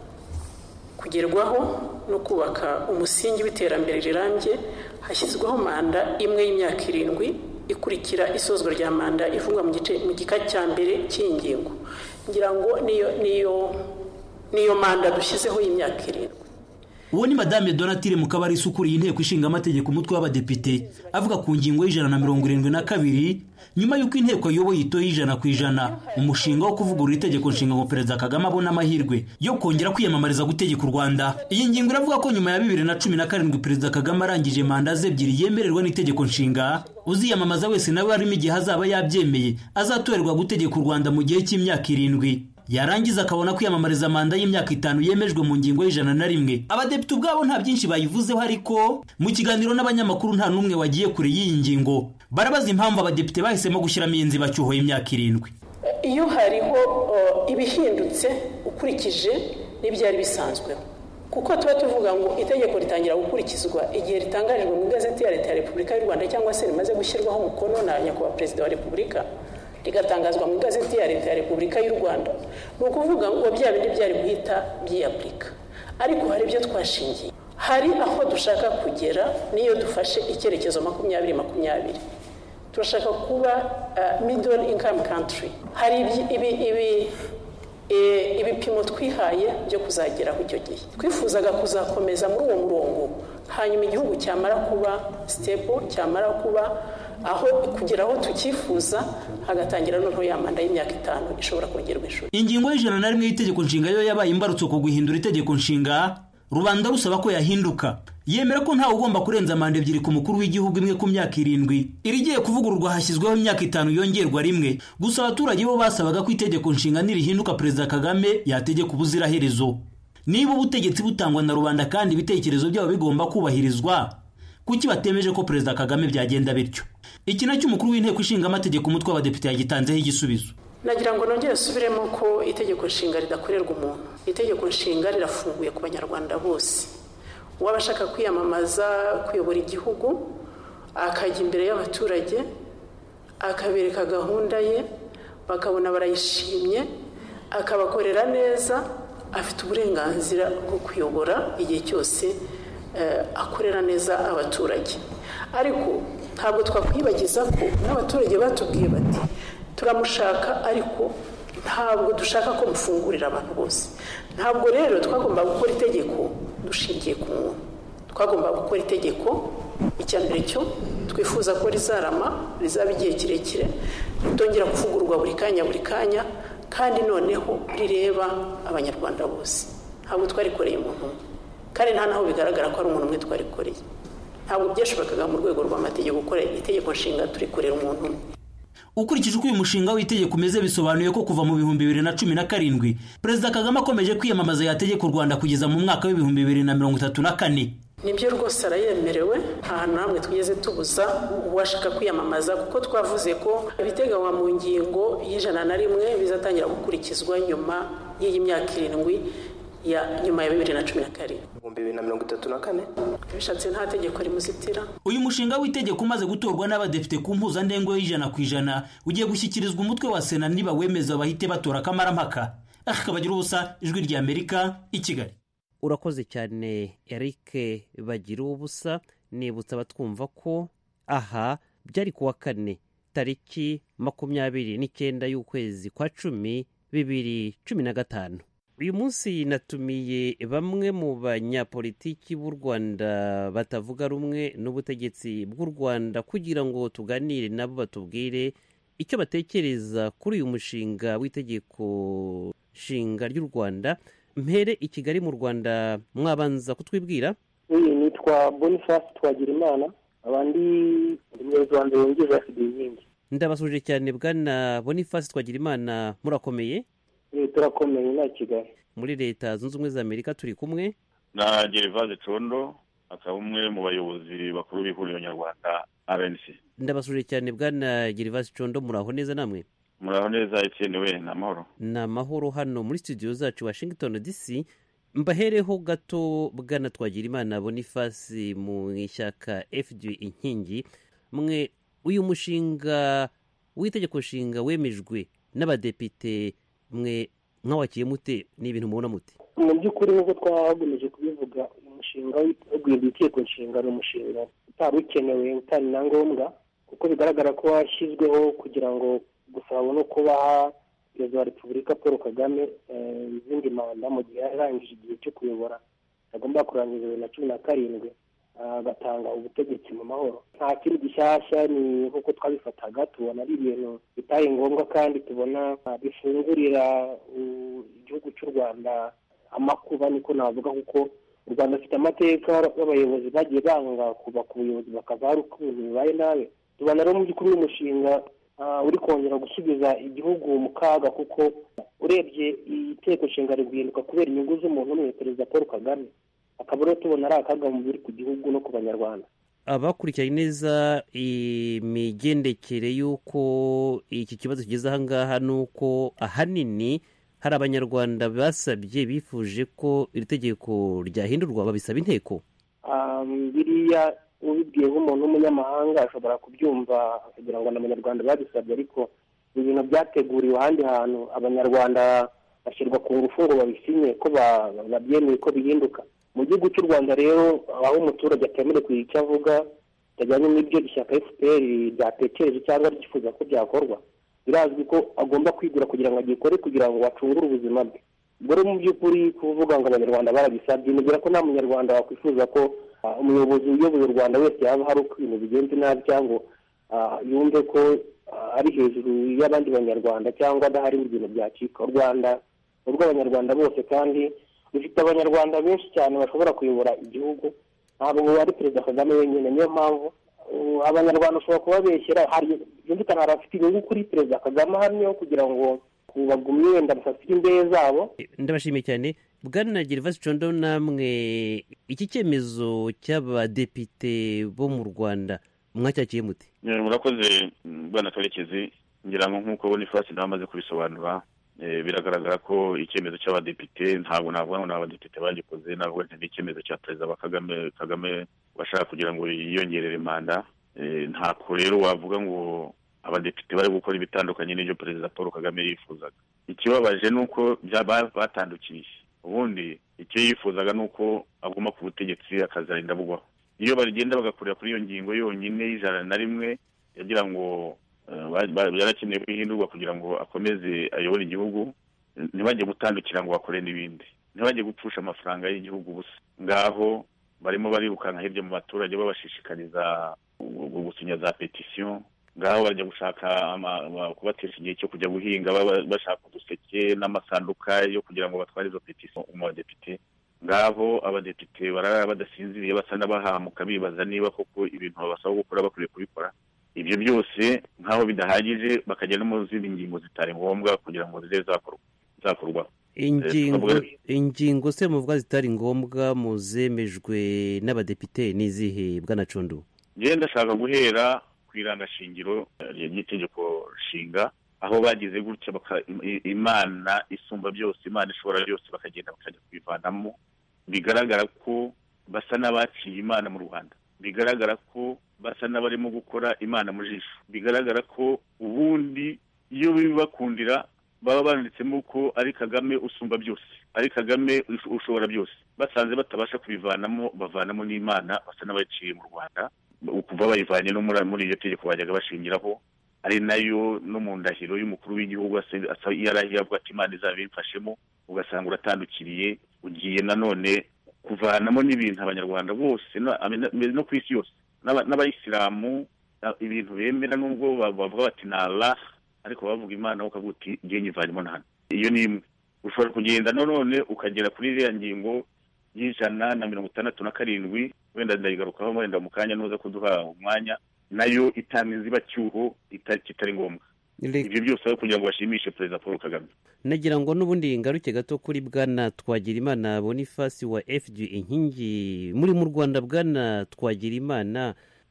kugerwaho no kubaka umusingi w'iterambere rirambye. hashyizweho manda imwe y'imyaka irindwi ikurikira isozwa rya manda ivugwa mu gice mu gika cya mbere cy'iyi ngingo. ngira ngo niyo niyo niyo manda dushyizeho y'imyaka irindwi. uwo ni Madame Donatille Mukabarisa ukuriye inteko ishinga amategeko umutwe w'abadepite, avuga ku ngingo y'ijana na mirongo irindwi na kabiri nyuma y'uko inteko yoboye itoye ijana ku ijana umushinga wo kuvugurura itegeko nshinga ngo Perezida Kagame abone amahirwe yo kongera kwiyamamariza gutegeka u Rwanda. iyi ngingo iravuga ko nyuma ya bibiri na cumi na karindwi Perezida Kagame arangije manda ze ebyiri yemererwa n'itegeko nshinga, uziyamamaza wese nawe harimo igihe azaba yabyemeye azatorerwa gutegeka u Rwanda mu gihe cy'imyaka irindwi. yarangiza akabona kwiyamamariza manda y'imyaka itanu yemejwe mu ngingo y'ijana na rimwe. abadepite ubwabo nta byinshi bayivuzeho, ariko mu kiganiro n'abanyamakuru nta n'umwe wagiye kure y'iyi ngingo. barabaza impamvu abadepite bahisemo gushyiramo iyi nzibacyuho y'imyaka irindwi. iyo hariho uh, ibihindutse ukurikije n'ibyari bisanzweho, kuko tuba tuvuga ngo itegeko ritangira gukurikizwa igihe ritangarijwe mu igazeti ya leta ya Repubulika y'u Rwanda cyangwa se rimaze gushyirwaho umukono na nyakubahwa Perezida wa Repubulika rigatangazwa mu igazeti ya leta ya Repubulika y'u Rwanda. ni ukuvuga ngo bya bindi byari guhita byiyapurika, ariko hari ibyo twashingiye, hari aho dushaka kugera. niyo dufashe icyerekezo makumyabiri makumyabiri turashaka kuba middle income country. Hari ibi ibi ibipimo twihaye byo kuzagera ku cyo gihe. Twifuzaga kuzakomeza muri uwo murongo, hanyuma igihugu cyamara kuba stable, cyamara kuba aho kugera aho tukifuza, hagatangira noneho ya manda y'imyaka itanu ishobora kongerwa ishuri. Ingingo y'ijana na rimwe y'itegeko nshinga yo yabaye imbarutso ku guhindura itegeko nshinga, rubanda rusaba ko yahinduka. Yemera ko ntawe ugomba kurenza manda ebyiri ku mukuru w'igihugu, imwe ku myaka irindwi. Irigiye kuvugururwa hashyizweho imyaka itanu yongerwa rimwe. Gusa abaturage bo basabaga ko itegeko nshinga nirihinduka Perezida Kagame yategeka ubuziraherezo. Niba ubutegetsi butangwa na rubanda kandi ibitekerezo byabo bigomba kubahirizwa, kuki batemeje ko Perezida Kagame byagenda bityo? Iki nacyo umukuru w'inteko ishinga amategeko umutwe w'abadepite yagitanzeho igisubizo. Nagira ngo nongere subiremo ko itegeko nshinga ridakorerwa umuntu. Itegeko nshinga rirafunguye ku banyarwanda bose. Uwabashaka kwiyamamaza kuyobora igihugu akajya imbere y'abaturage akabereka gahunda ye, bakabona barayishimye, akabakorera neza, afite uburenganzira bwo kuyobora igihe cyose akorera neza abaturage. Ariko ntabwo twakwibagiza ko n'abaturage batubwiye bati turamushaka, ariko ntabwo dushaka ko mufungurira abantu bose. Ntabwo rero twagomba gukora itegeko dushingiye ku muntu. Twagomba gukora itegeko icya mbere cyo twifuza ko rizarama, rizaba igihe kirekire, ritongera kuvugururwa buri kanya buri kanya, kandi noneho rireba abanyarwanda bose. Ntabwo twarikoreye umuntu umwe, kandi nta naho bigaragara ko ari umuntu umwe twarikoreye. Ntabwo byashobokaga mu rwego rw'amategeko gukora itegeko nshinga turikorera umuntu umwe. Ukurikije uko uyu mushinga w'itegeko umeze, bisobanuye ko kuva mu bihumbi bibiri na cumi na karindwi Perezida Kagame akomeje kwiyamamaza yategeka u Rwanda kugeza mu mwaka w'ibihumbi bibiri na mirongo itatu na kane. Nibyo rwose arayemerewe, nta hantu hamwe twigeze tubuza uwashaka kwiyamamaza, kuko twavuze ko ibiteganywa mu ngingo y'ijana na rimwe bizatangira gukurikizwa nyuma y'iyi myaka irindwi ya nyuma ya bibiri na cumi na karindwi. Ibihumbi bibiri na mirongo itatu na kane bishatse nta tegeko rimuzitira. Uyu mushinga w'itegeko umaze gutorwa n'abadepite ku mpuzandengo y'ijana ku ijana ugiye gushyikirizwa umutwe wa Sena, niba wemeza bahite batora kamarampaka. Akabagira ubusa, Ijwi rya Amerika, i Kigali. Urakoze cyane Eric Bagira ubusa. Nibutsa abatwumva ko aha byari kuwa kane tariki makumyabiri n'icyenda y'ukwezi kwa cumi bibiri cumi na gatanu. Uyu munsi natumiye bamwe mu banyapolitiki b'u Rwanda batavuga rumwe n'ubutegetsi bw'u Rwanda kugira ngo tuganire nabo, batubwire icyo batekereza kuri uyu mushinga w'itegeko nshinga ry'u Rwanda. Mpere i Kigali mu Rwanda, mwabanza kutwibwira? Uyu nitwa Boniface Twagirimana, abandi umuyobozi wa mbere wungirije wa Fidinkingi. Ndabasuje cyane bwana Boniface Twagirimana, murakomeye? Turakomeye na Kigali. Muri Leta Zunze Ubumwe za Amerika turi kumwe na Gervase Condo, akaba umwe mu bayobozi bakuru b'ihuriro nyarwanda R N C. Ndabasuje cyane bwana Gervase Condo, muraho neza namwe? Muraho neza Etienne, we na mahoro. Na mahoro hano muri studio zacu Washington D C. Mbahereho gato bwana Twagirimana Boniface mu ishyaka F D Inkingi, mwe uyu mushinga w'itegeko nshinga wemejwe n'abadepite, mwe mwawakiye mute, ni ibintu mubona mute? Mu by'ukuri nk'uko twagomeje kubivuga, umushinga w'iguhindura itegeko nshinga ni umushinga utari ukenewe, utari na ngombwa, kuko bigaragara ko washyizweho kugira ngo gusa babone uko baha perezida wa repubulika Paul Kagame izindi manda mu gihe yarangije igihe cyo kuyobora, agomba kurangiza bibiri na cumi na karindwi, agatanga ubutegetsi mu mahoro. Nta kintu gishyashya, ni nk'uko twabifataga, tubona ari ibintu bitari ngombwa, kandi tubona bifungurira igihugu cy'u Rwanda amakuba, niko navuga, kuko u Rwanda afite amateka y'abayobozi bagiye banga kuva ku buyobozi bakaza hari uko ibintu bibaye nabi. Tubona rero mu by'ukuri umushinga uri kongera gusubiza igihugu mu kaga, kuko urebye itegeko nshinga riguhinduka kubera inyungu z'umuntu umwe, perezida Paul Kagame. Akaba rero tubona ari akaga mu biri ku gihugu no ku banyarwanda. Abakurikiranye neza imigendekere y'uko iki kibazo kigeze aha ngaha, ni uko ahanini hari abanyarwanda basabye, bifuje ko iri tegeko ryahindurwa, babisaba inteko. Biriya ubibwiye nk'umuntu w'umunyamahanga ashobora kubyumva akagira ngo n'abanyarwanda babisabye, ariko ibintu byateguriwe ahandi hantu, abanyarwanda bashyirwa ku ngufu ngo babisinye ko babyemeye ko bihinduka. Mu gihugu cy'u Rwanda rero, aho umuturage atemerewe kugira icyo avuga, bitajyanye n'ibyo ishyaka F P R ryatekereje cyangwa ryifuza ko byakorwa, birazwi ko agomba kwigura kugira ngo agikore kugira ngo acungure ubuzima bwe. ubwo rero mu by'ukuri kuvuga ngo abanyarwanda barabisabye, nibwira ko nta munyarwanda wakwifuza ko umuyobozi uyoboye u Rwanda wese yaba hari uko ibintu bigenze nabi cyangwa yumve ko ari hejuru y'abandi banyarwanda cyangwa adahari ibintu byacika. U Rwanda urw'abanyarwanda bose kandi rufite abanyarwanda benshi cyane bashobora kuyobora igihugu, ntabwo ari Perezida Kagame wenyine. Niyo mpamvu abanyarwanda ushobora kubabeshyera, hari yumvikana hari abafite inyungu kuri Perezida Kagame hano kugira ngo bagumye wenda basasire imbere zabo. Ndabashimiye cyane Bwana Gervase Condo, namwe iki cyemezo cy'abadepite bo mu Rwanda mwacyakiye mute? Murakoze Bwana Karekezi, ngira ngo nk'uko Boniface nawe amaze kubisobanura, biragaragara ko icyemezo cy'abadepite ntabwo navuga ngo n'abadepite bagikoze, ntabwo ni icyemezo cya Perezida Kagame Kagame bashaka kugira ngo yiyongerere manda. Ntabwo rero wavuga ngo abadepite bari gukora ibitandukanye n'ibyo Perezida Paul Kagame yifuzaga. Ikibabaje nuko batandukiye, ubundi icyo yifuzaga nuko aguma ku butegetsi akazarinda bugwaho. Iyo bagenda bagakorera kuri iyo ngingo yonyine y'ijana na rimwe yagira ngo byarakeneye kwihindurwa kugira ngo akomeze ayobore igihugu, ntibajye gutandukira ngo bakore n'ibindi, ntibajye gupfusha amafaranga y'igihugu gusa. Ngaho barimo barirukanka hirya mu baturage babashishikariza gusinya za petisiyo, ngaho bajya gushaka kubatesha igihe cyo kujya guhinga bashaka uduseke n'amasanduka yo kugira ngo batware izo petisiyo mu badepite. Ngaho abadepite barara badasinziriye basa n'abahamuka bibaza niba koko ibintu babasaba gukora bakwiriye kubikora. Ibyo byose nkaho bidahagije bakajya no mu zindi ngingo zitari ngombwa kugira ngo zize zakorwa. Ingingo ingingo se muvuga zitari ngombwa muzemejwe n'abadepite n'izihe Bwana Condo? Ngiye ndashaka guhera ku irangashingiro ry'itegeko nshinga, aho bagize gutya Imana isumba byose, Imana ishobora byose, bakagenda bakajya kubivanamo. Bigaragara ko basa n'abaciye Imana mu Rwanda, bigaragara ko basa n'abarimo gukora Imana mu jisho, bigaragara ko ubundi iyo bibakundira baba banditsemo ko ari Kagame usumba byose, ari Kagame ushobora byose. Basanze batabasha kubivanamo bavanamo n'Imana, basa n'abaciye mu Rwanda kuva bayivanye no muri iryo tegeko bajyaga bashingiraho, ari nayo no mu ndahiro y'umukuru w'igihugu yarahiye avuga ati Imana izabimfashemo. Ugasanga uratandukiriye, ugiye nanone kuvanamo n'ibintu abanyarwanda bose no ku isi yose n'abayisilamu ibintu bemera, nubwo bavuga bati na Allah, ariko bavuga Imana ukavuga uti ngiye nyivanyemo na hano. Iyo ni imwe. Ushobora kugenda nanone ukagera kuri iriya ngingo y'ijana na mirongo itandatu na karindwi, wenda ndayigarukaho wenda mu kanya nuza kuduha umwanya, nayo itanga inzibacyuho kitari ngombwa. Ibyo byose kugira ngo bashimishe Perezida Paul Kagame. Nagira ngo n'ubundi ngaruke gato kuri Bwana Twagirimana Boniface wa F G Inkingi. Muri mu Rwanda Bwana Twagirimana,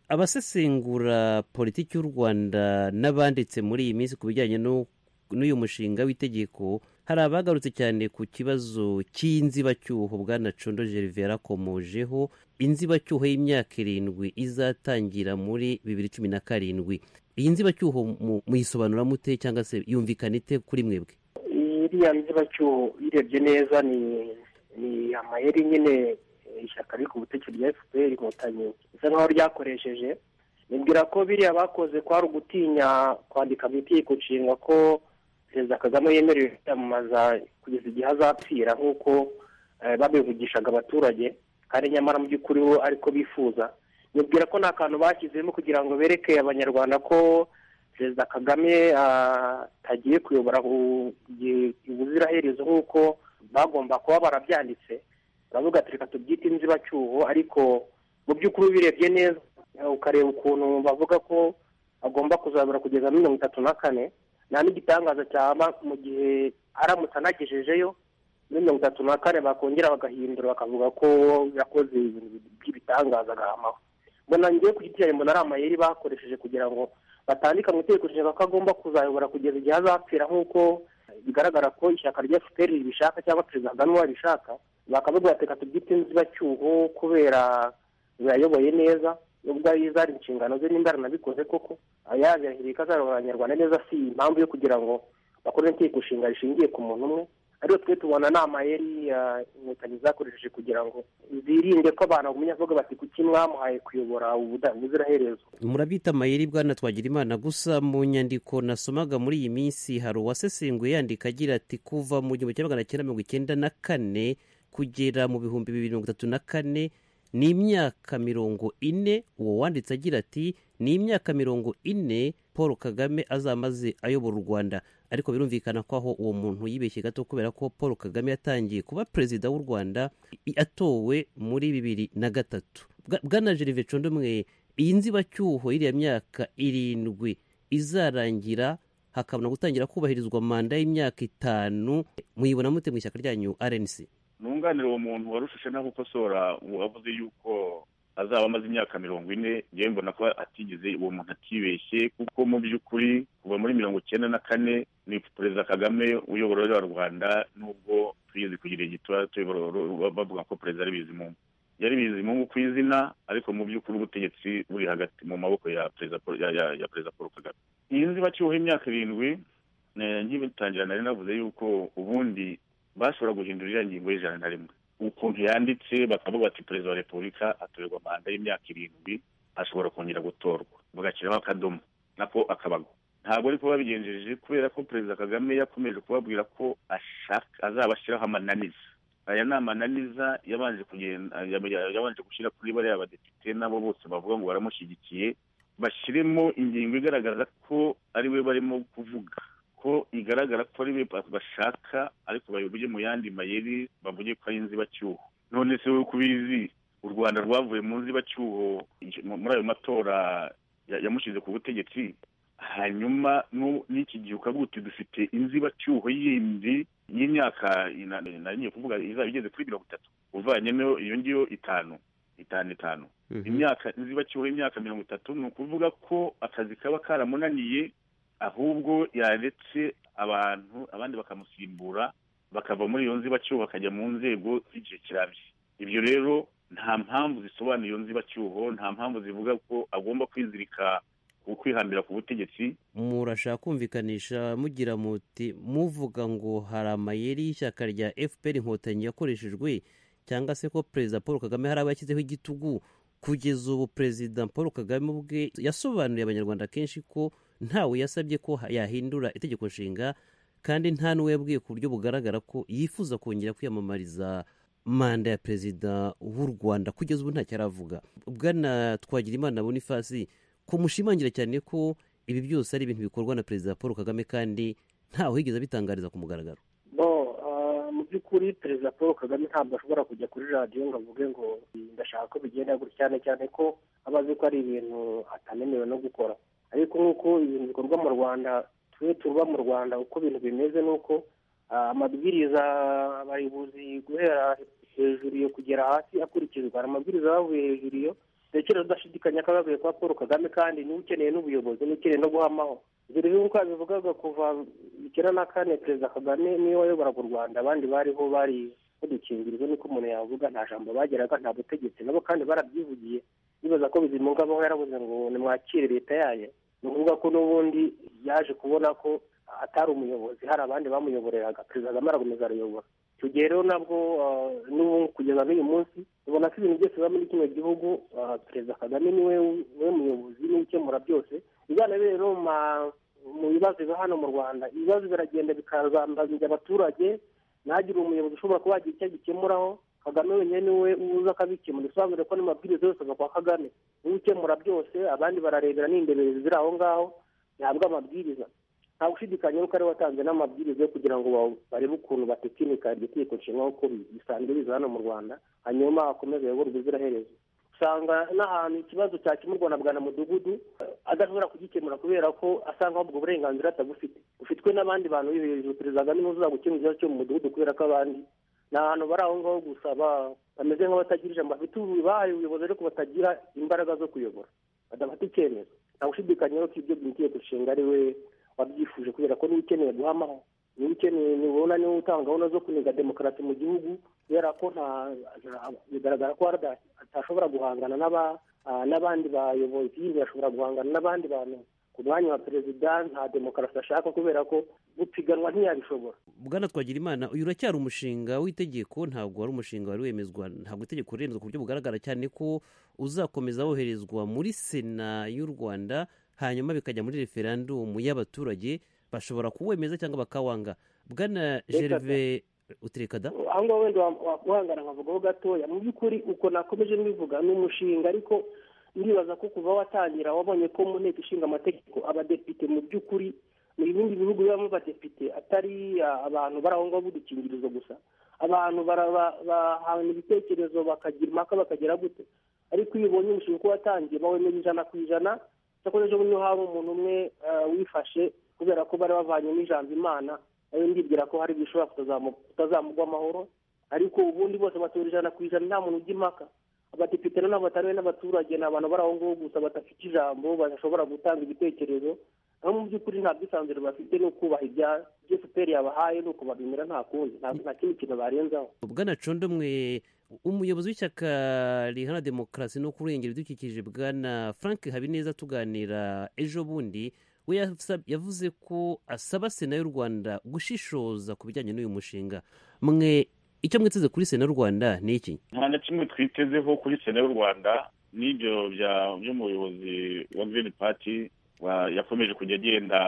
abasesengura politiki y'u Rwanda n'abanditse muri iyi minsi ku bijyanye n'uyu mushinga w'itegeko, hari abagarutse cyane ku kibazo cy'inzibacyuho. Bwana Condo Gervais yarakomojeho inzibacyuho y'imyaka irindwi izatangira muri bibiri cumi na karindwi. Iyi nzibacyuho muyisobanura mute cyangwa se yumvikana ite kuri mwebwe? Iriya nzibacyuho irebye neza ni ni amayeri nyine ishyaka riri ku butegetsi rya F P R Inkotanyi bisa nkaho ryakoresheje. Nibwira ko biriya bakoze kwari ugutinya kwandika mu itegeko nshinga ko Perezida Kagame yemerewe kwiyamamaza kugeza igihe azapfira nk'uko babivugishaga abaturage, kandi nyamara mu by'ukuri bo ariko bifuza. Nibwira ko nta kantu bashyizemo kugira ngo bereke abanyarwanda ko Perezida Kagame atagiye kuyobora ubuziraherezo nk'uko bagomba kuba barabyanditse. Baravuga ati reka tubyite inzibacyuho, ariko mu by'ukuri birebye neza ukareba ukuntu bavuga ko agomba kuzabura kugeza mirongo itatu na kane, nta n'igitangaza cyaba mu gihe aramutse anagejejeyo muri mirongo itatu na kane bakongera bagahindura bakavuga ko yakoze ibintu by'ibitangaza agahamaho. Mbona ngiye ku giti cyanjye mbona ari amayeri bakoresheje kugira ngo batandika mu itegeko nshinga ko agomba kuzayobora kugeza igihe azapfira nk'uko bigaragara ko ishyaka rya F P R ribishaka cyangwa Perezida Kagame wabishaka. Bakavuga bati reka tubyite inzibacyuho kubera yayoboye neza, nubwo izari inshingano ze nimba aranabikoze koko yazahiriye ko azayobora abanyarwanda neza, si impamvu yo kugira ngo bakore itegeko nshinga rishingiye ku muntu umwe, ariko twe tubona ni amayeri inkotanyi zakoresheje kugira ngo zirinde ko abantu bagumya bavuga bati kuki mwamuhaye kuyobora ubuziraherezo. murabita amayeri bwana Twagirimana, gusa mu nyandiko nasomaga muri iyi minsi hari uwasesenguye yandika agira ati kuva mu gihumbi kimwe magana cyenda mirongo icyenda na kane kugera mu bihumbi bibiri mirongo itatu na kane ni imyaka mirongo ine. uwo wanditse agira ati ni imyaka mirongo ine Paul Kagame azamaze ayobora u Rwanda. ariko birumvikana ko aho uwo muntu yibeshye gato, kubera ko Paul Kagame yatangiye kuba perezida w'u Rwanda atowe muri bibiri na gatatu. bwana Gervais Condo, mwe iyi nzibacyuho iriya myaka irindwi izarangira hakabona gutangira kubahirizwa manda y'imyaka itanu, muyibona mute mu ishyaka ryanyu R N C? nunganira uwo muntu warushije no gukosora wavuze yuko azaba amaze imyaka mirongo ine. njyewe mbona ko atigeze uwo muntu atibeshye, kuko mu by'ukuri kuva muri mirongo icyenda na kane ni perezida Kagame uyobora u Rwanda, nubwo tugeze kugira igituba bavuga ko perezida ari Bizimungu. yari Bizimungu ku izina, ariko mu by'ukuri ubutegetsi buri hagati mu maboko ya perezida ya perezida Paul Kagame. iyi nzibacyuho imyaka irindwi nkibitangira nari navuze yuko ubundi bashobora guhindura iriya ngingo y'ijana na rimwe ukuntu yanditse, bakavuga bati perezida wa repubulika atorerwa manda y'imyaka irindwi, ashobora kongera gutorwa, bagashyiraho akadomo nako akabago. ntabwo ariko babigenjeje, kubera ko perezida Kagame yakomeje kubabwira ko ashaka azabashyiraho amananiza. aya ni amananiza yabanje kugenda yabanje gushyira kuri bariya badepite nabo bose bavuga ngo baramushyigikiye, bashyiremo ingingo igaragaza ko ari we barimo kuvuga, ko igaragara ko ari we bashaka, ariko bayoboye mu yandi mayeri bavuge ko ari inzibacyuho. none se wowe kubizi u Rwanda rwavuye mu nzibacyuho muri ayo matora yamushyize ku butegetsi, hanyuma n'iki gihe ukaguti dufite inzibacyuho yindi y'imyaka naniye kuvuga izaba igeze kuri mirongo itatu, uvanyemo iyo ngiyo itanu itanu itanu imyaka inzibacyuho y'imyaka mirongo itatu. ni ukuvuga ko akazi kaba karamunaniye, ahubwo yaretse abantu abandi bakamusimbura, bakava muri iyo nzibacyuho bakajya mu nzego z'igihe kirambye. ibyo rero nta mpamvu zisobanuye iyo nzibacyuho, nta mpamvu zivuga ko agomba kwizirika kwihambira ku butegetsi. murashaka kumvikanisha mugira muti muvuga ngo hari amayeri y'ishyaka rya F P R inkotanyi yakoreshejwe, cyangwa se ko perezida Paul Kagame hari abo yashyizeho igitugu. kugeza ubu perezida Paul Kagame ubwe yasobanuriye abanyarwanda kenshi ko ntawe yasabye ko yahindura itegeko nshinga, kandi nta n'uwo yabwiye ku buryo bugaragara ko yifuza kongera kwiyamamariza manda ya perezida w'u Rwanda. kugeza ubu ntacyo aravuga. bwana Twagirimana Boniface, ko mushimangira cyane ko ibi byose ari ibintu bikorwa na perezida Paul Kagame kandi ntawe higeze abitangariza ku mugaragaro? mu by'ukuri perezida Paul Kagame ntabwo ashobora kujya kuri radiyo ngo avuge ngo ndashaka ko bigenda gutya, cyane cyane ko aba azi ko ari ibintu atanemewe no gukora. ariko nk'uko ibintu bikorwa mu Rwanda, twe tuba mu Rwanda uko ibintu bimeze ni uko amabwiriza abayobozi guhera hejuru yo kugera hasi akurikizwa. amabwiriza bavuye hejuru yo ndetse udashidikanya ko bavuye kwa Paul Kagame, kandi niwe ukeneye n'ubuyobozi, niwe ukeneye no guhamaho. ibyo rero nk'uko bivugaga kuva icyenda na kane perezida Kagame niwe wayoboraga u Rwanda, abandi bariho bari badukingirizo, niko umuntu yavuga, nta jambo bageraga, nta butegetsi, nabo kandi barabyivugiye. bibaza ko Bizimungu abaho yaravuze ngo nimwakire leta yayo. ni ukuvuga ko n'ubundi yaje kubona ko atari umuyobozi, hari abandi bamuyoboreraga. perezida Kagame arakomeza arayobora. icyo gihe rero nabwo n'ubu kugeza n'uyu munsi ubona ko ibintu byose biba muri kino gihugu perezida Kagame niwe we muyobozi, niwe ukemura byose. bijyana rero mu bibazo biba hano mu Rwanda, ibibazo biragenda bikazambazanya abaturage, ntagire umuyobozi ushobora kuba yagira icyo agikemuraho. Kagame wenyine niwe uza akabikemura. bisobanure ko n'amabwiriza yose ava kwa Kagame, niwe ukemura byose, abandi bararebera n'indeberezi ziri aho ngaho yahabwa amabwiriza. nta gushidikanya yuko ari watanze n'amabwiriza yo kugira ngo barebe ukuntu batekinika iryo tegeko nshinga nk'uko bisanzwe biza hano mu Rwanda, hanyuma akomeze ayobore ubuziraherezo. usanga n'ahantu ikibazo cyakemurwa na bwana mudugudu adashobora kugikemura kubera ko asanga ubwo burenganzira atabufite, ufitwe n'abandi bantu hejuru. perezida Kagame niwe uza gukemura ikibazo cyo mu mudugudu, kubera ko abandi ni ahantu bari aho ngaho gusa bameze nk'abatagira ijambo, bafite bahaye ubuyobozi ariko batagira imbaraga zo kuyobora, badafata icyemezo. nta gushidikanya ko ibyo by'itegeko nshinga ari we wabyifuje, kubera ko niwe ukeneye guhamaho, niwe ukeneye, nibona niwe utanga gahunda zo kuniga demokarasi mu gihugu, kubera ko bigaragara ko atashobora guhangana n'abandi bayobozi, yindi bashobora guhangana n'abandi bantu ku mwanya wa perezida nta demokarasi ashaka kubera ko gupiganwa ntiyabishobora. bwana Twagirimana uyu uracyari umushinga w'itegeko, ntabwo wari umushinga wari wemezwa, ntabwo itegeko riremezwa ku buryo bugaragara cyane ko uzakomeza woherezwa muri sena y'u Rwanda hanyuma bikajya muri referandumu y'abaturage, bashobora kuwemeza cyangwa bakawanga. bwana Gervais uterekada aho ngaho wenda waguhangana nkavugaho gatoya. mu by'ukuri uko nakomeje mbivuga ni umushinga, ariko ndibaza ko kuva watangira wabonye ko mu nteko ishinga amategeko abadepite mu by'ukuri mu bindi bihugu bibamo abadepite atari abantu bari aho ngaho b'udukingirizo gusa, abantu bahana ibitekerezo bakagira impaka bakagera gute, ariko iyo ubonye umushinga uko watangiye bawemeza ijana ku ijana. cyakoze ejo bundi hari umuntu umwe wifashe kubera ko bari bavanyemo ijambo Imana, nawe ndibwira ko hari bishobora kutazamugwa amahoro, ariko ubundi bose batora ijana ku ijana nta muntu ujya impaka. abadepite nabo batariwe n'abaturage ni abantu bari aho ngaho gusa badafite ijambo, bashobora gutanga ibitekerezo, aho mu by'ukuri nta bwisanzure bafite no kubaha ibya F P R yabahaye nuko babimira, nta kundi nta kindi kintu barenzaho. bwana Condo mwe umuyobozi w'ishyaka riharanira demokarasi no kurengera ibidukikije bwana Frank Habineza tuganira ejo bundi, we yavuze ko asaba sena y'u Rwanda gushishoza ku bijyanye n'uyu mushinga. mwe icyo mwiteze kuri sena y'u Rwanda ni iki? nta na kimwe twitezeho kuri sena y'u Rwanda, n'ibyo by'umuyobozi wa Green Party yakomeje kujya agenda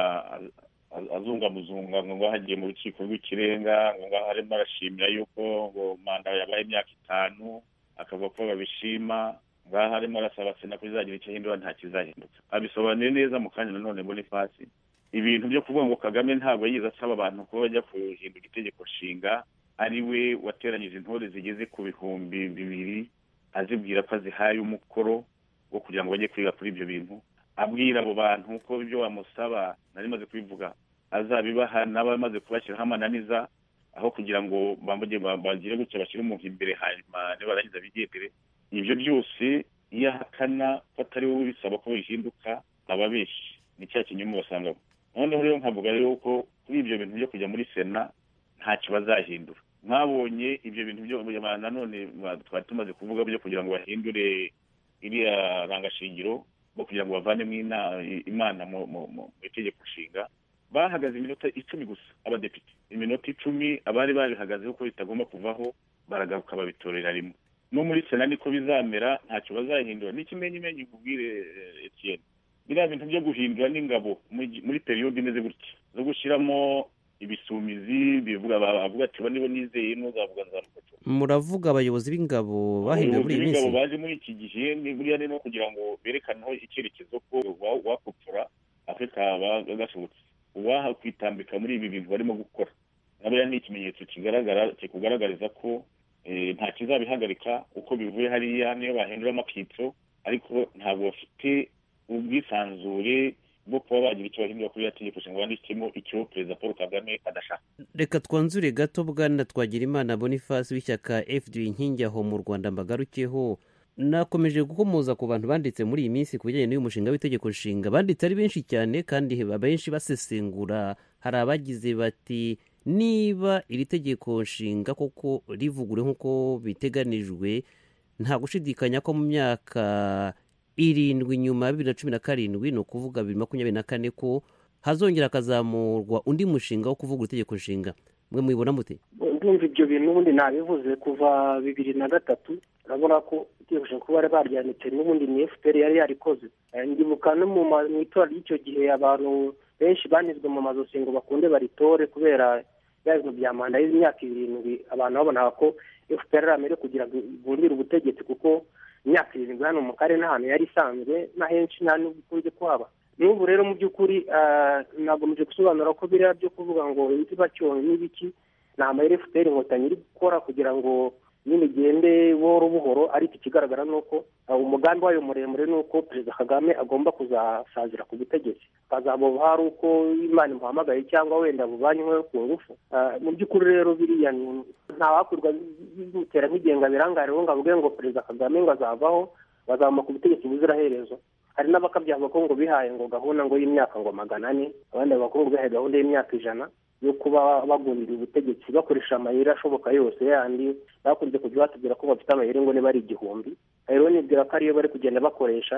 azungamuzunga ngo hagiye mu rukiko rw'ikirenga ngo harimo arashimira yuko ngo manda yabaye imyaka itanu, akavuga ko babishima, ngaha harimo arasaba sena ko izagira icyo ahindura, nta kizahinduka. abisobanuye neza mu kanya nanone Boniface, ibintu byo kuvuga ngo Kagame ntabwo yize asaba abantu kuba bajya guhindura itegeko nshinga, ari we wateranyije intore zigeze ku bihumbi bibiri azibwira ko azihaye umukoro wo kugira ngo bajye kwiga kuri ibyo bintu, abwira abo bantu ko ibyo bamusaba nari maze kubivuga azabibaha, n'abamaze kubashyiraho amananiza aho kugira ngo bagire gutya bashyire umuntu imbere hanyuma nibarangiza bigendere. ibyo byose iyo ahakana ko atari wowe bisaba ko bihinduka aba benshi, ni cya kinyumu basangamo. noneho rero nkavuga rero ko kuri ibyo bintu byo kujya muri sena ntacyo bazahindura. mwabonye ibyo bintu byo nanone twari tumaze kuvuga byo kugira ngo bahindure iriya rangashingiro bo kugira ngo bavanemo Imana mu itegeko nshinga, bahagaze iminota icumi gusa abadepite, iminota icumi abari babihagazeho ko bitagomba kuvaho, baragaruka babitorera rimwe. no muri sena niko bizamera, ntacyo bazahindura. n'ikimenyimenyi kubwire Etienne, biriya bintu byo guhindura n'ingabo muri periyode imeze gutya zo gushyiramo ibisumizi bivuga bavuga ati bo nibo nizeye n'uzavuga nzaruka. muravuga abayobozi b'ingabo bahinduye muri iyi minsi? Ingabo baje muri iki gihe ni buriya no kugira ngo berekane icyerekezo ko wakupfura Afurika bagashobotse, uwaha kwitambika muri ibi bintu barimo gukora, nabyo ni ikimenyetso kigaragara kikugaragariza ko nta kizabihagarika uko bivuye hariya niyo bahindura amakitso, ariko ntabwo bafite ubwisanzure bwo kuba bagira icyo bahindura kuri tegeko nshinga banditsemo icyo perezida Paul Kagame adashaka. reka twanzure gato bwana Twagirimana Boniface w'ishyaka F D inkingi aho mu Rwanda mbagarukeho. nakomeje gukomoza ku bantu banditse muri iyi minsi ku bijyanye n'uyu mushinga w'itegeko nshinga, banditse ari benshi cyane kandi benshi basesengura. hari abagize bati niba iri tegeko nshinga koko rivugure nk'uko biteganijwe, nta gushidikanya ko mu myaka irindwi nyuma ya bibiri na cumi na karindwi, ni ukuvuga bibiri makumyabiri na kane, ko hazongera hakazamurwa undi mushinga wo kuvugura itegeko nshinga. mwe mubibona mute? ndumva ibyo bintu ubundi nabivuze kuva bibiri na gatatu, urabona ko itegeko nshinga kuba bari baryanditse n'ubundi ni F P R yari yarikoze. ndibuka no mu itora ry'icyo gihe abantu benshi banizwe mu mazosi ngo bakunde baritore kubera bya bintu bya manda y'imyaka irindwi. abantu babonaga ko F P R amere kugira ngo ibundire ubutegetsi, kuko imyaka irindwi hano mu karere n'ahantu yari isanzwe na henshi nta n'ubwo ikunze kuhaba. n'ubu rero mu by'ukuri nagomeje gusobanura ko biriya byo kuvuga ngo inzibacyonyi n'ibiki ni amayeri F P R inkotanyi iri gukora kugira ngo nyine igende buhoro buhoro, ariko ikigaragara ni uko umugambi wayo muremure ni uko perezida Kagame agomba kuzasazira ku butegetsi, akazabuba hari uko Imana imuhamagaye cyangwa wenda bubanywe ku ngufu. mu by'ukuri rero biriya ntawakwirwa bimutera nk'igenga birangare ngo avuge ngo perezida Kagame ngo azavaho bazamura ku butegetsi buziraherezo. hari n'abakabyavuga ko ngo bihaye ngo gahunda ngo y'imyaka ngo magana ane, abandi bavuga ko ngo bihaye gahunda y'imyaka ijana yo kuba bagundira ubutegetsi bakoresha amayeri ashoboka yose, yandi bakunze kujya batubwira ko bafite amayeri ngo niba ari igihumbi. rero nibwira ko ariyo bari kugenda bakoresha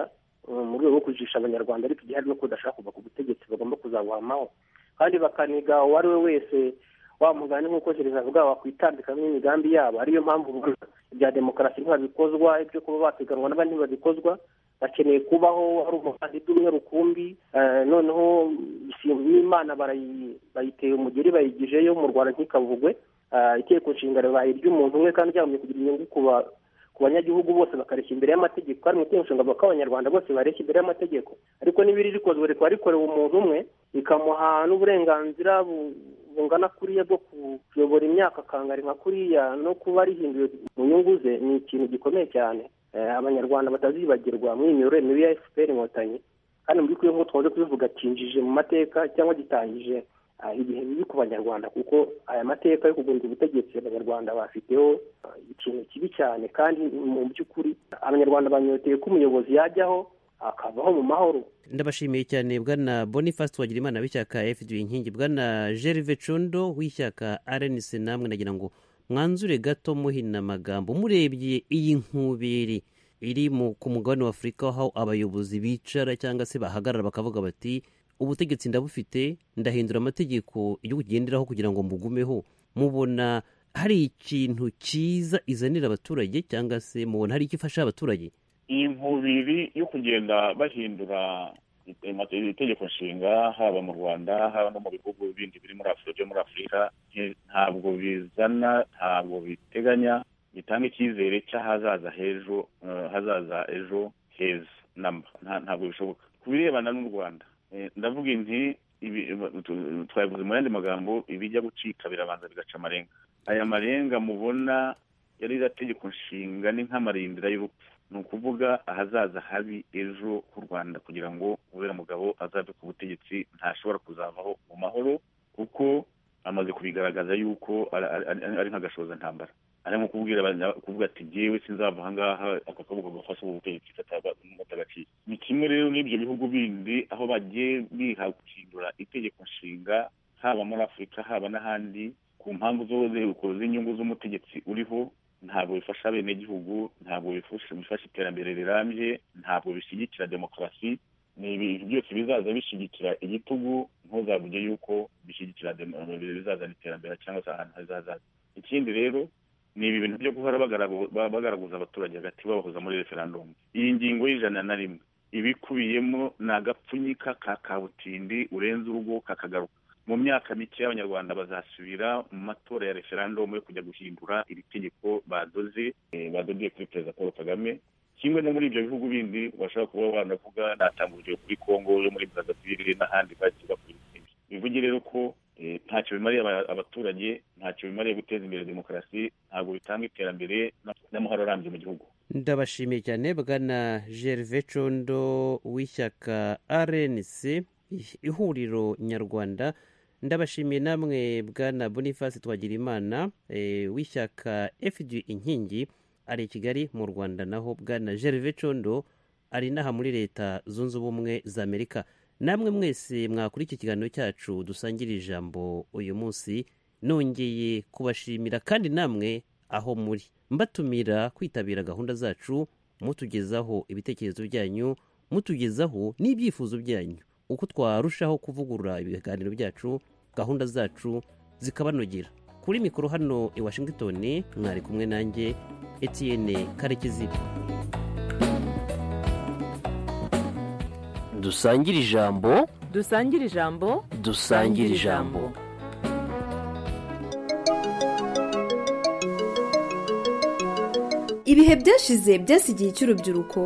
mu rwego rwo kujijisha abanyarwanda ariko igihe hari no kudashaka kuva ku butegetsi bagomba kuzabuhamaho kandi bakaniga uwo ari we wese wa mugani nk'uko gereza avuga wakwitambikamo imigambi yabo ariyo mpamvu ibya demokarasi ntibabikozwa ibyo kuba bapiganwa n'abandi ntibabikozwa bakeneye kubaho ari umukandida umwe rukumbi noneho n'imana bayiteye umugeri bayigijeyo mu rwanda ntikavugwe itegeko nshinga ribaye iry'umuntu umwe kandi ryagumye kugira inyungu ku banyagihugu bose bakareshya imbere y'amategeko kandi mu itegeko nshinga bavuga ko abanyarwanda bose bareshya imbere y'amategeko ariko n'ibiri rikozwe rikaba rikorewe umuntu umwe rikamuha n'uburenganzira bungana kuriya bwo kuyobora imyaka akangari nka kuriya no kuba rihinduye mu nyungu ze ni ikintu gikomeye cyane abanyarwanda batazibagirwa mu imiyoborere mibi ya efuperi inkotanyi kandi mu by'ukuri nk'uko twaze kubivuga cyinjije mu mateka cyangwa gitangije ibihe bibi ku banyarwanda kuko aya mateka yo kugundira ubutegetsi abanyarwanda bafiteho ikintu kibi cyane kandi mu by'ukuri abanyarwanda banyoteye ko umuyobozi yajyaho akavaho mu mahoro. Ndabashimiye cyane bwana Boniface Twagirimana w'ishyaka F D inkingi, bwana Gervais Condo w'ishyaka R N C, namwe nagira ngo mwanzure gato muhina amagambo murebye iyi nkubiri iri ku mugabane wa Afurika aho abayobozi bicara cyangwa se bahagarara bakavuga bati ubutegetsi ndabufite ndahindura amategeko yo kugenderaho kugira ngo mbugumeho. Mubona hari ikintu cyiza izanira abaturage cyangwa se mubona hari ikifasha abaturage? Iyi nkubiri yo kugenda bahindura itegeko nshinga haba mu Rwanda haba no mu bihugu bindi biri muri Afurika byo muri Afurika ntabwo bizana ntabwo biteganya bitanga icyizere cy'ahazaza hejo hazaza ejo heza ntabwo bishoboka. Ku birebana n'u Rwanda ndavuga inti twavuze mu yandi magambo ibijya gucika birabanza bigaca amarenga. Aya marenga mubona yari itegeko nshinga ni nk'amarindira y'urupfu, ni ukuvuga ahazaza habi ejo h'u Rwanda kugira ngo ubera mugabo azave ku butegetsi ntashobora kuzavaho mu mahoro kuko amaze kubigaragaza yuko ari nk'agashoza ntambara. Ari nko kubwira kuvuga ati jyewe sinzava aha ngaha aka kabuga gafasha ubutegetsi katagaciye. Ni kimwe rero n'ibyo bihugu bindi aho bagiye bihagurira itegeko nshinga haba muri Afurika haba n'ahandi ku mpamvu zose z'inyungu z'umutegetsi uriho, ntabwo bifasha abenegihugu, ntabwo bifasha iterambere rirambye, ntabwo bishyigikira demokarasi. Ni ibintu byose bizaza bishyigikira igitugu, ntuzavuge yuko bishyigikira bizazana iterambere cyangwa se ahantu hazaza. Ikindi rero ni ibi bintu byo guhora bagaragaza abaturage hagati babahuza muri referandumu. Iyi ngingo y'ijana na rimwe ibikubiyemo ni agapfunyika ka kabutindi urenze urugo kakagaruka. Mu myaka mike y'abanyarwanda bazasubira mu matora ya referandumu yo kujya guhindura iri tegeko badoze badodiye kuri Perezida Paul Kagame. Kimwe no muri ibyo bihugu bindi bashaka kuba banavuga natangurije kuri Kongo yo muri Brazzaville n'ahandi bagiye bakora ibintu. Bivuge rero ko ntacyo bimariye abaturage, ntacyo bimariye guteza imbere demokarasi, ntabwo bitanga iterambere n'amahoro arambye mu gihugu. Ndabashimiye cyane bwana Gervais Condo w'ishyaka R N C ihuriro nyarwanda. Ndabashimiye namwe bwana Boniface Twagirimana e, w'ishyaka F D inkingi ari Kigali mu Rwanda, naho bwana Gervais Condo ari naha muri leta zunze ubumwe za Amerika. Namwe mwese mwakuri iki kiganiro cyacu dusangira ijambo uyu munsi, nongeye kubashimira kandi namwe aho muri mbatumira kwitabira gahunda zacu, mutugezaho ibitekerezo byanyu, mutugezaho n'ibyifuzo byanyu, uko twarushaho kuvugurura ibiganiro byacu, gahunda zacu zikabanogera. Kuri mikoro hano i Washington mwari kumwe nanjye Etienne Karekezi. Dusangire ijambo, dusangire ijambo, dusangire ijambo. Ibihe byashize byasigiye cy'urubyiruko.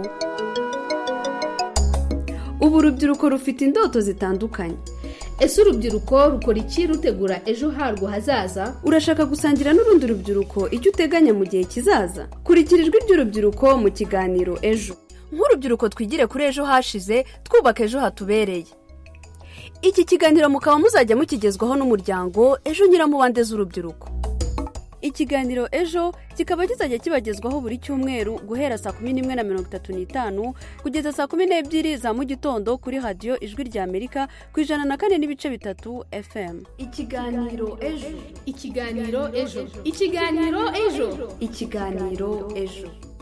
Ubu urubyiruko rufite indoto zitandukanye. Ese urubyiruko rukora iki rutegura ejo harwo hazaza? Urashaka gusangira n'urundi rubyiruko icyo uteganya mu gihe kizaza? Kurikira ijwi ry'urubyiruko mu kiganiro Ejo. Nk'urubyiruko twigire kuri ejo hashize, twubaka ejo hatubereye. Iki kiganiro mukaba muzajya mukigezwaho n'umuryango Ejo Nyiramubande z'urubyiruko. Ikiganiro Ejo kikaba kizajya kibagezwaho buri cyumweru guhera saa kumi n'imwe na mirongo itatu n'itanu kugeza saa kumi n'ebyiri za mu gitondo kuri radiyo Ijwi rya Amerika ku ijana na kane n'ibice bitatu F M. Ikiganiro Ejo, ikiganiro Ejo, ikiganiro Ejo, ikiganiro Ejo.